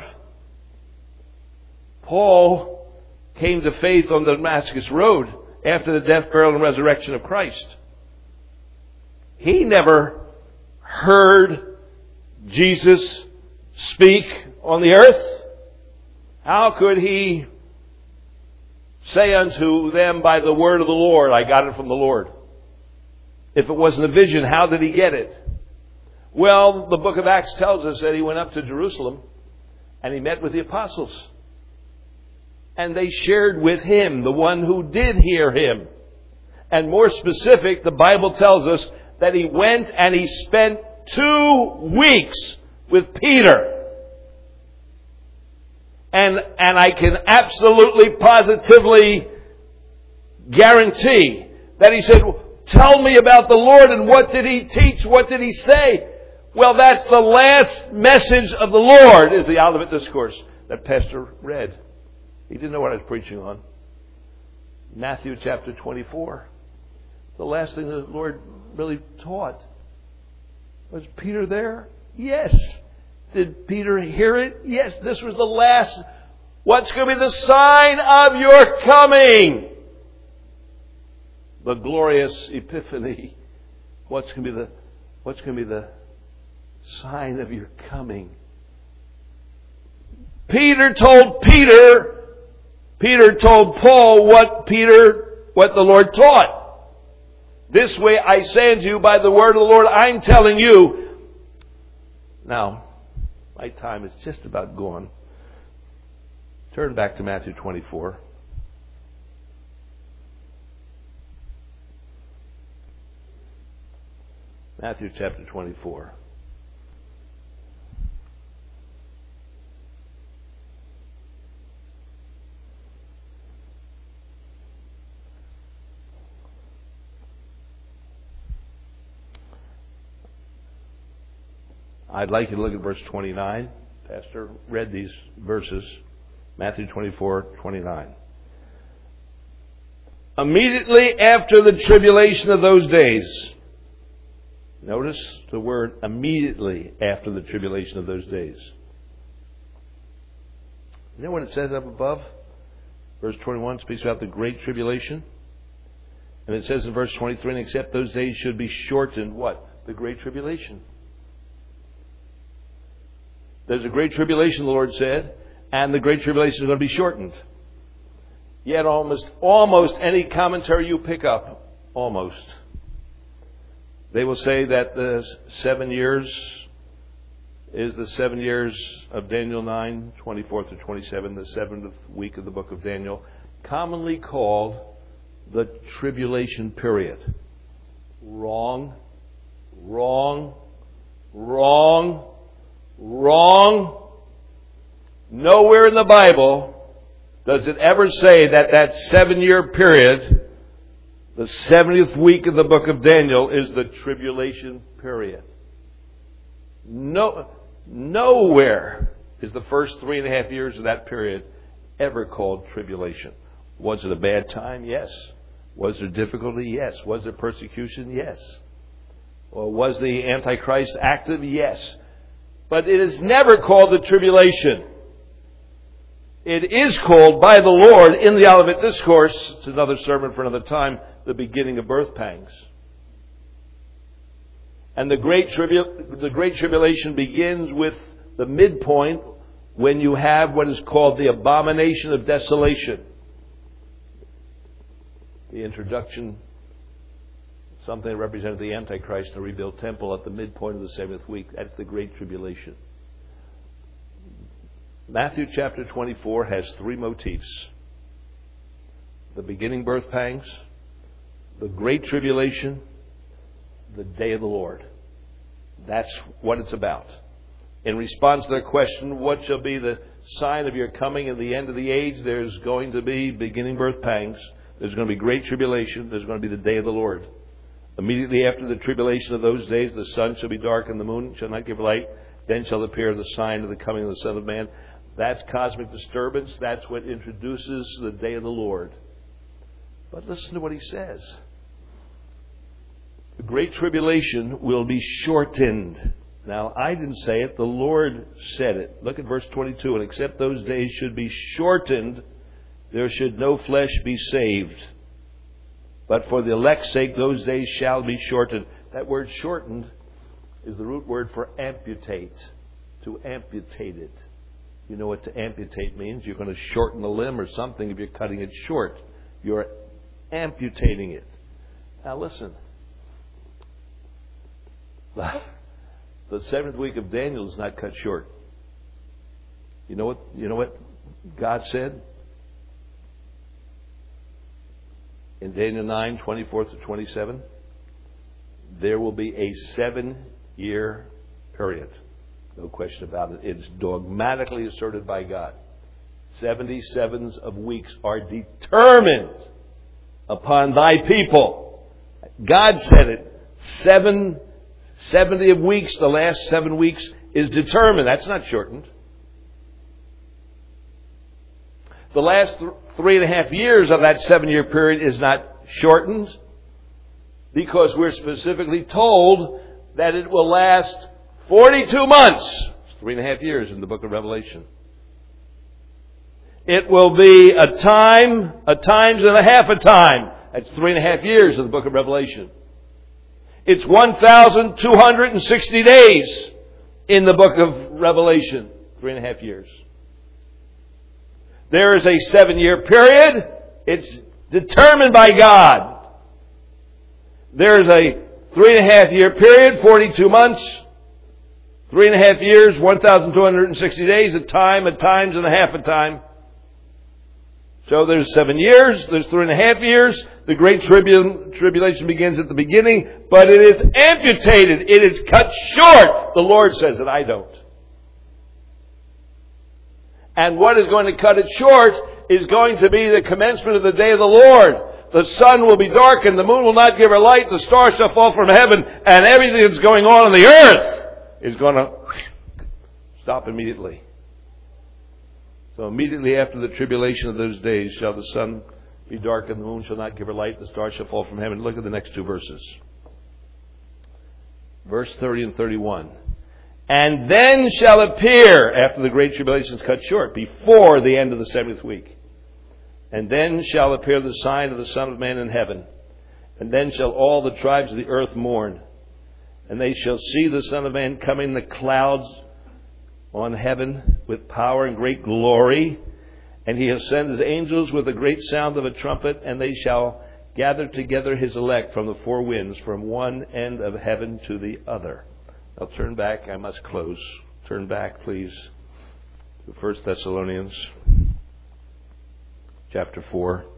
Paul came to faith on the Damascus Road after the death, burial, and resurrection of Christ. He never heard Jesus speak on the earth. How could he say unto them by the word of the Lord, I got it from the Lord? If it wasn't a vision, how did he get it? Well, the book of Acts tells us that he went up to Jerusalem and he met with the apostles. And they shared with him, the one who did hear him. And more specific, the Bible tells us that he went and he spent two weeks with Peter. And, and I can absolutely, positively guarantee that he said, tell me about the Lord, and what did he teach? What did he say? Well, that's the last message of the Lord, is the Olivet Discourse that Pastor read. He didn't know what I was preaching on. Matthew chapter twenty-four. The last thing the Lord really taught. Was Peter there? Yes. Did Peter hear it? Yes. This was the last. What's going to be the sign of your coming? The glorious Epiphany. What's going to be the, what's going to be the sign of your coming? Peter told Peter, Peter told Paul what Peter, what the Lord taught. This way I say unto you by the word of the Lord, I'm telling you. Now, my time is just about gone. Turn back to Matthew twenty-four. Matthew chapter twenty-four. I'd like you to look at verse twenty-nine. Pastor read these verses. Matthew twenty-four, twenty-nine. Immediately after the tribulation of those days. Notice the word immediately after the tribulation of those days. You know what it says up above? Verse twenty-one speaks about the great tribulation. And it says in verse twenty-three, and except those days should be shortened, what? The great tribulation. There's a great tribulation, the Lord said, and the great tribulation is going to be shortened. Yet almost, almost any commentary you pick up, almost, they will say that the seven years is the seven years of Daniel nine, twenty-four through twenty-seven, the seventh week of the book of Daniel, commonly called the tribulation period. Wrong, wrong, wrong, wrong. Nowhere in the Bible does it ever say that that seven-year period, the seventieth week of the book of Daniel, is the tribulation period. No, nowhere is the first three and a half years of that period ever called tribulation. Was it a bad time? Yes. Was there difficulty? Yes. Was there persecution? Yes. Well, was the Antichrist active? Yes. But it is never called the tribulation. It is called by the Lord in the Olivet Discourse, it's another sermon for another time, the beginning of birth pangs. And the great, tribu- the great tribulation begins with the midpoint when you have what is called the abomination of desolation. The introduction, something that represented the Antichrist and the rebuilt temple at the midpoint of the seventh week. That's the great tribulation. Matthew chapter twenty-four has three motifs. The beginning birth pangs, the great tribulation, the day of the Lord. That's what it's about. In response to their question, what shall be the sign of your coming and the end of the age? There's going to be beginning birth pangs. There's going to be great tribulation. There's going to be the day of the Lord. Immediately after the tribulation of those days, the sun shall be dark and the moon shall not give light. Then shall appear the sign of the coming of the Son of Man. That's cosmic disturbance. That's what introduces the day of the Lord. But listen to what he says. The great tribulation will be shortened. Now, I didn't say it. The Lord said it. Look at verse twenty-two. And except those days should be shortened, there should no flesh be saved. But for the elect's sake, those days shall be shortened. That word shortened is the root word for amputate. To amputate it. You know what to amputate means? You're going to shorten a limb or something if you're cutting it short. You're amputating it. Now listen. The seventh week of Daniel is not cut short. You know what? You know what God said in Daniel nine, twenty-four to twenty-seven? There will be a seven-year period. No question about it. It's dogmatically asserted by God. Seventy-sevens of weeks are determined upon thy people. God said it. Seven seventy of weeks, the last seven weeks, is determined. That's not shortened. The last th- three and a half years of that seven-year period is not shortened because we're specifically told that it will last forty-two months. It's three and a half years in the book of Revelation. It will be a time, a times and a half a time. That's three and a half years in the book of Revelation. It's one thousand two hundred sixty days in the book of Revelation. Three and a half years. There is a seven-year period. It's determined by God. There is a three and a half year period, forty-two months. Three and a half years, one thousand two hundred sixty days, a time, a times and a half a time. So there's seven years, there's three and a half years. The Great Tribu- Tribulation begins at the beginning, but it is amputated. It is cut short. The Lord says it, I don't. And what is going to cut it short is going to be the commencement of the day of the Lord. The sun will be darkened, the moon will not give her light, the stars shall fall from heaven, and everything that's going on on the earth is going to stop immediately. So immediately after the tribulation of those days shall the sun be darkened, the moon shall not give her light, the stars shall fall from heaven. Look at the next two verses. Verse thirty and thirty-one. And then shall appear, after the great tribulation is cut short, before the end of the seventieth week. And then shall appear the sign of the Son of Man in heaven. And then shall all the tribes of the earth mourn. And they shall see the Son of Man coming in the clouds on heaven with power and great glory. And he has sent his angels with a great sound of a trumpet, and they shall gather together his elect from the four winds, from one end of heaven to the other. I'll turn back. I must close. Turn back, please, to First Thessalonians chapter four.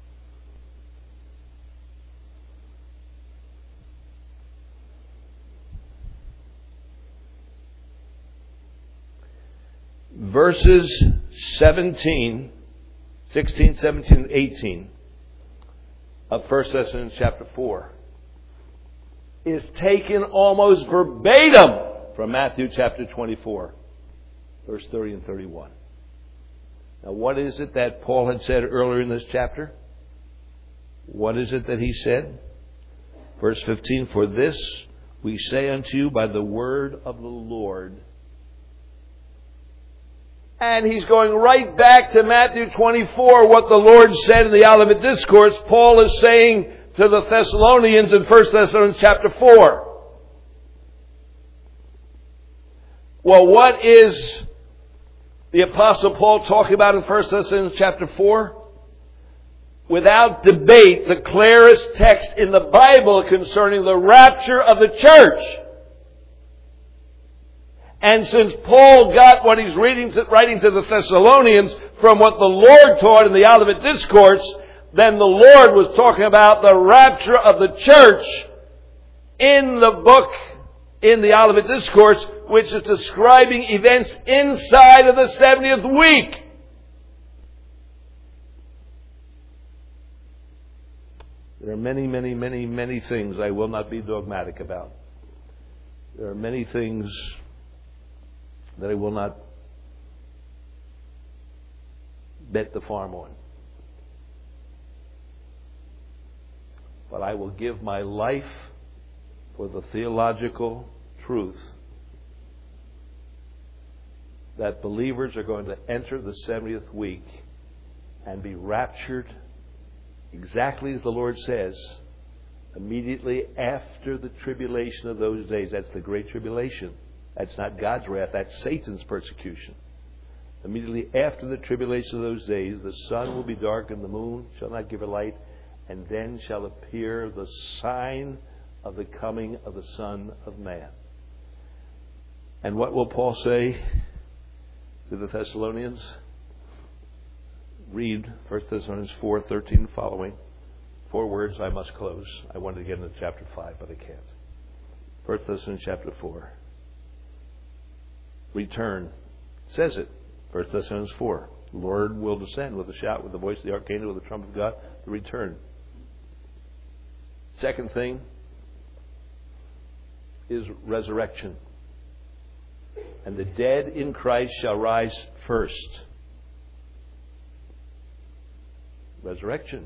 Verses seventeen, sixteen, seventeen, and eighteen of First Thessalonians chapter four is taken almost verbatim from Matthew chapter twenty-four, verse thirty and thirty-one. Now, what is it that Paul had said earlier in this chapter? What is it that he said? Verse fifteen, for this we say unto you by the word of the Lord. And he's going right back to Matthew twenty-four, what the Lord said in the Olivet Discourse. Paul is saying to the Thessalonians in First Thessalonians chapter four. Well, what is the Apostle Paul talking about in First Thessalonians chapter four? Without debate, the clearest text in the Bible concerning the rapture of the church. And since Paul got what he's reading to, writing to the Thessalonians from what the Lord taught in the Olivet Discourse, then the Lord was talking about the rapture of the church in the book, in the Olivet Discourse, which is describing events inside of the seventieth week. There are many, many, many, many things I will not be dogmatic about. There are many things that I will not bet the farm on. But I will give my life for the theological truth that believers are going to enter the seventieth week and be raptured exactly as the Lord says, immediately after the tribulation of those days. That's the Great Tribulation. That's not God's wrath, that's Satan's persecution. Immediately after the tribulation of those days, the sun will be dark and the moon shall not give her light, and then shall appear the sign of the coming of the Son of Man. And what will Paul say to the Thessalonians? Read First Thessalonians four, thirteen and following. Four words, I must close. I wanted to get into chapter five, but I can't. First Thessalonians chapter four. Return. It says it. First Thessalonians four. The Lord will descend with a shout, with the voice of the archangel, with the trumpet of God, to return. Second thing, is resurrection. And the dead in Christ shall rise first. Resurrection.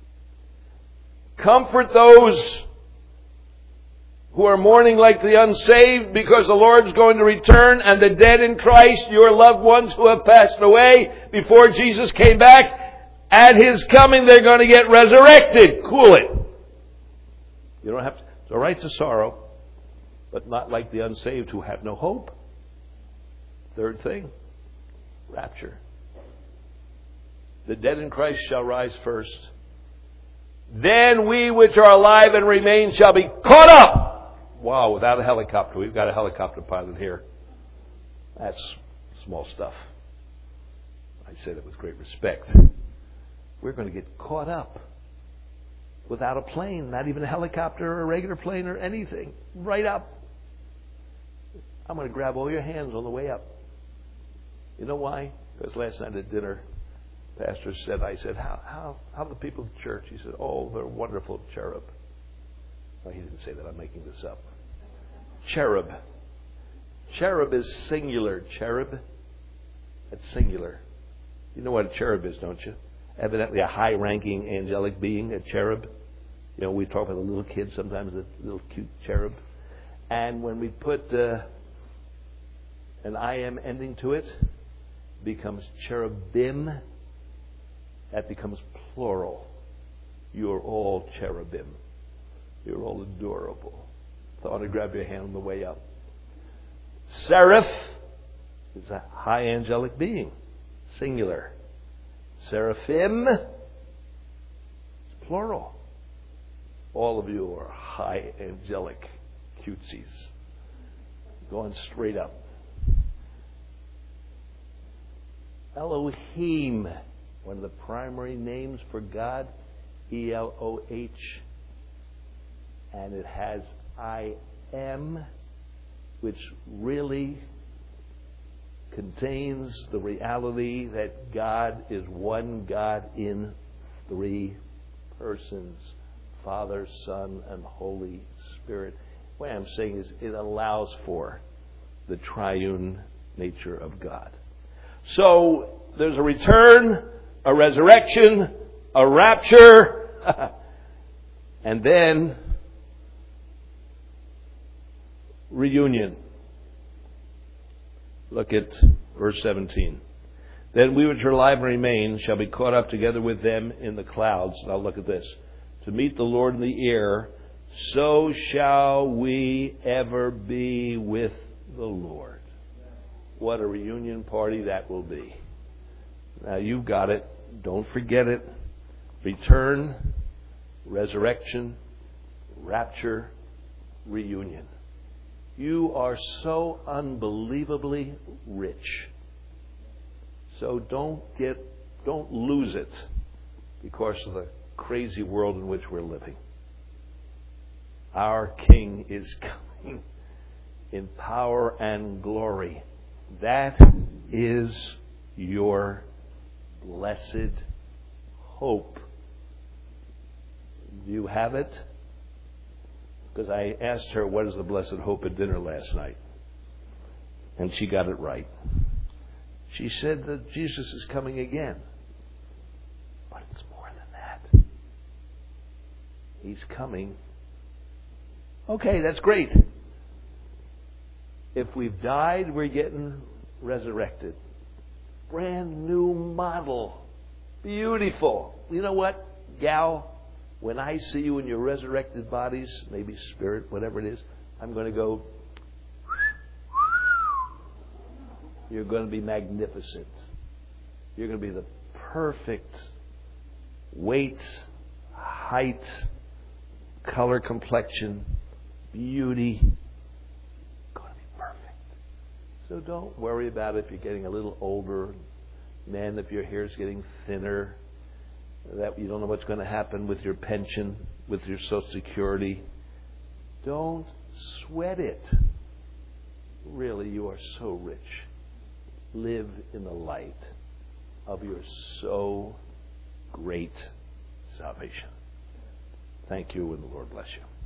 Comfort those who are mourning like the unsaved, because the Lord's going to return, and the dead in Christ, your loved ones who have passed away before Jesus came back, at His coming they're going to get resurrected. Cool it. You don't have to. It's all right to sorrow, but not like the unsaved who have no hope. Third thing, rapture. The dead in Christ shall rise first. Then we which are alive and remain shall be caught up. Wow, without a helicopter. We've got a helicopter pilot here. That's small stuff. I said it with great respect. We're going to get caught up without a plane, not even a helicopter or a regular plane or anything. Right up. I'm going to grab all your hands on the way up. You know why? Because last night at dinner, Pastor said, I said, how how how are the people of the church? He said, oh, they're wonderful cherub. No, he didn't say that. I'm making this up. Cherub. Cherub is singular. Cherub. That's singular. You know what a cherub is, don't you? Evidently a high-ranking angelic being, a cherub. You know, we talk about the little kids sometimes, the little cute cherub. And when we put uh, an I am ending to it, it becomes cherubim. That becomes plural. You're all cherubim. You're all adorable. So I want to grab your hand on the way up. Seraph is a high angelic being. Singular. Seraphim is plural. All of you are high angelic cutesies. Going straight up. Elohim, one of the primary names for God, E L O H. And it has I am, which really contains the reality that God is one God in three persons, Father, Son, and Holy Spirit. What I'm saying is it allows for the triune nature of God. So there's a return, a resurrection, a rapture, and then reunion. Look at verse seventeen. Then we which are alive and remain shall be caught up together with them in the clouds. Now look at this. To meet the Lord in the air, so shall we ever be with the Lord. What a reunion party that will be. Now you've got it. Don't forget it. Return, resurrection, rapture, reunion. You are so unbelievably rich. So don't get, don't lose it because of the crazy world in which we're living. Our King is coming in power and glory. That is your blessed hope. Do you have it? Because I asked her, what is the blessed hope at dinner last night? And she got it right. She said that Jesus is coming again. But it's more than that. He's coming. Okay, that's great. If we've died, we're getting resurrected. Brand new model. Beautiful. You know what, gal? When I see you in your resurrected bodies, maybe spirit, whatever it is, I'm going to go, you're going to be magnificent. You're going to be the perfect weight, height, color, complexion, beauty. Going to be perfect. So don't worry about if you're getting a little older. Men, if your hair is getting thinner, that you don't know what's going to happen with your pension, with your Social Security. Don't sweat it. Really, you are so rich. Live in the light of your so great salvation. Thank you, and the Lord bless you.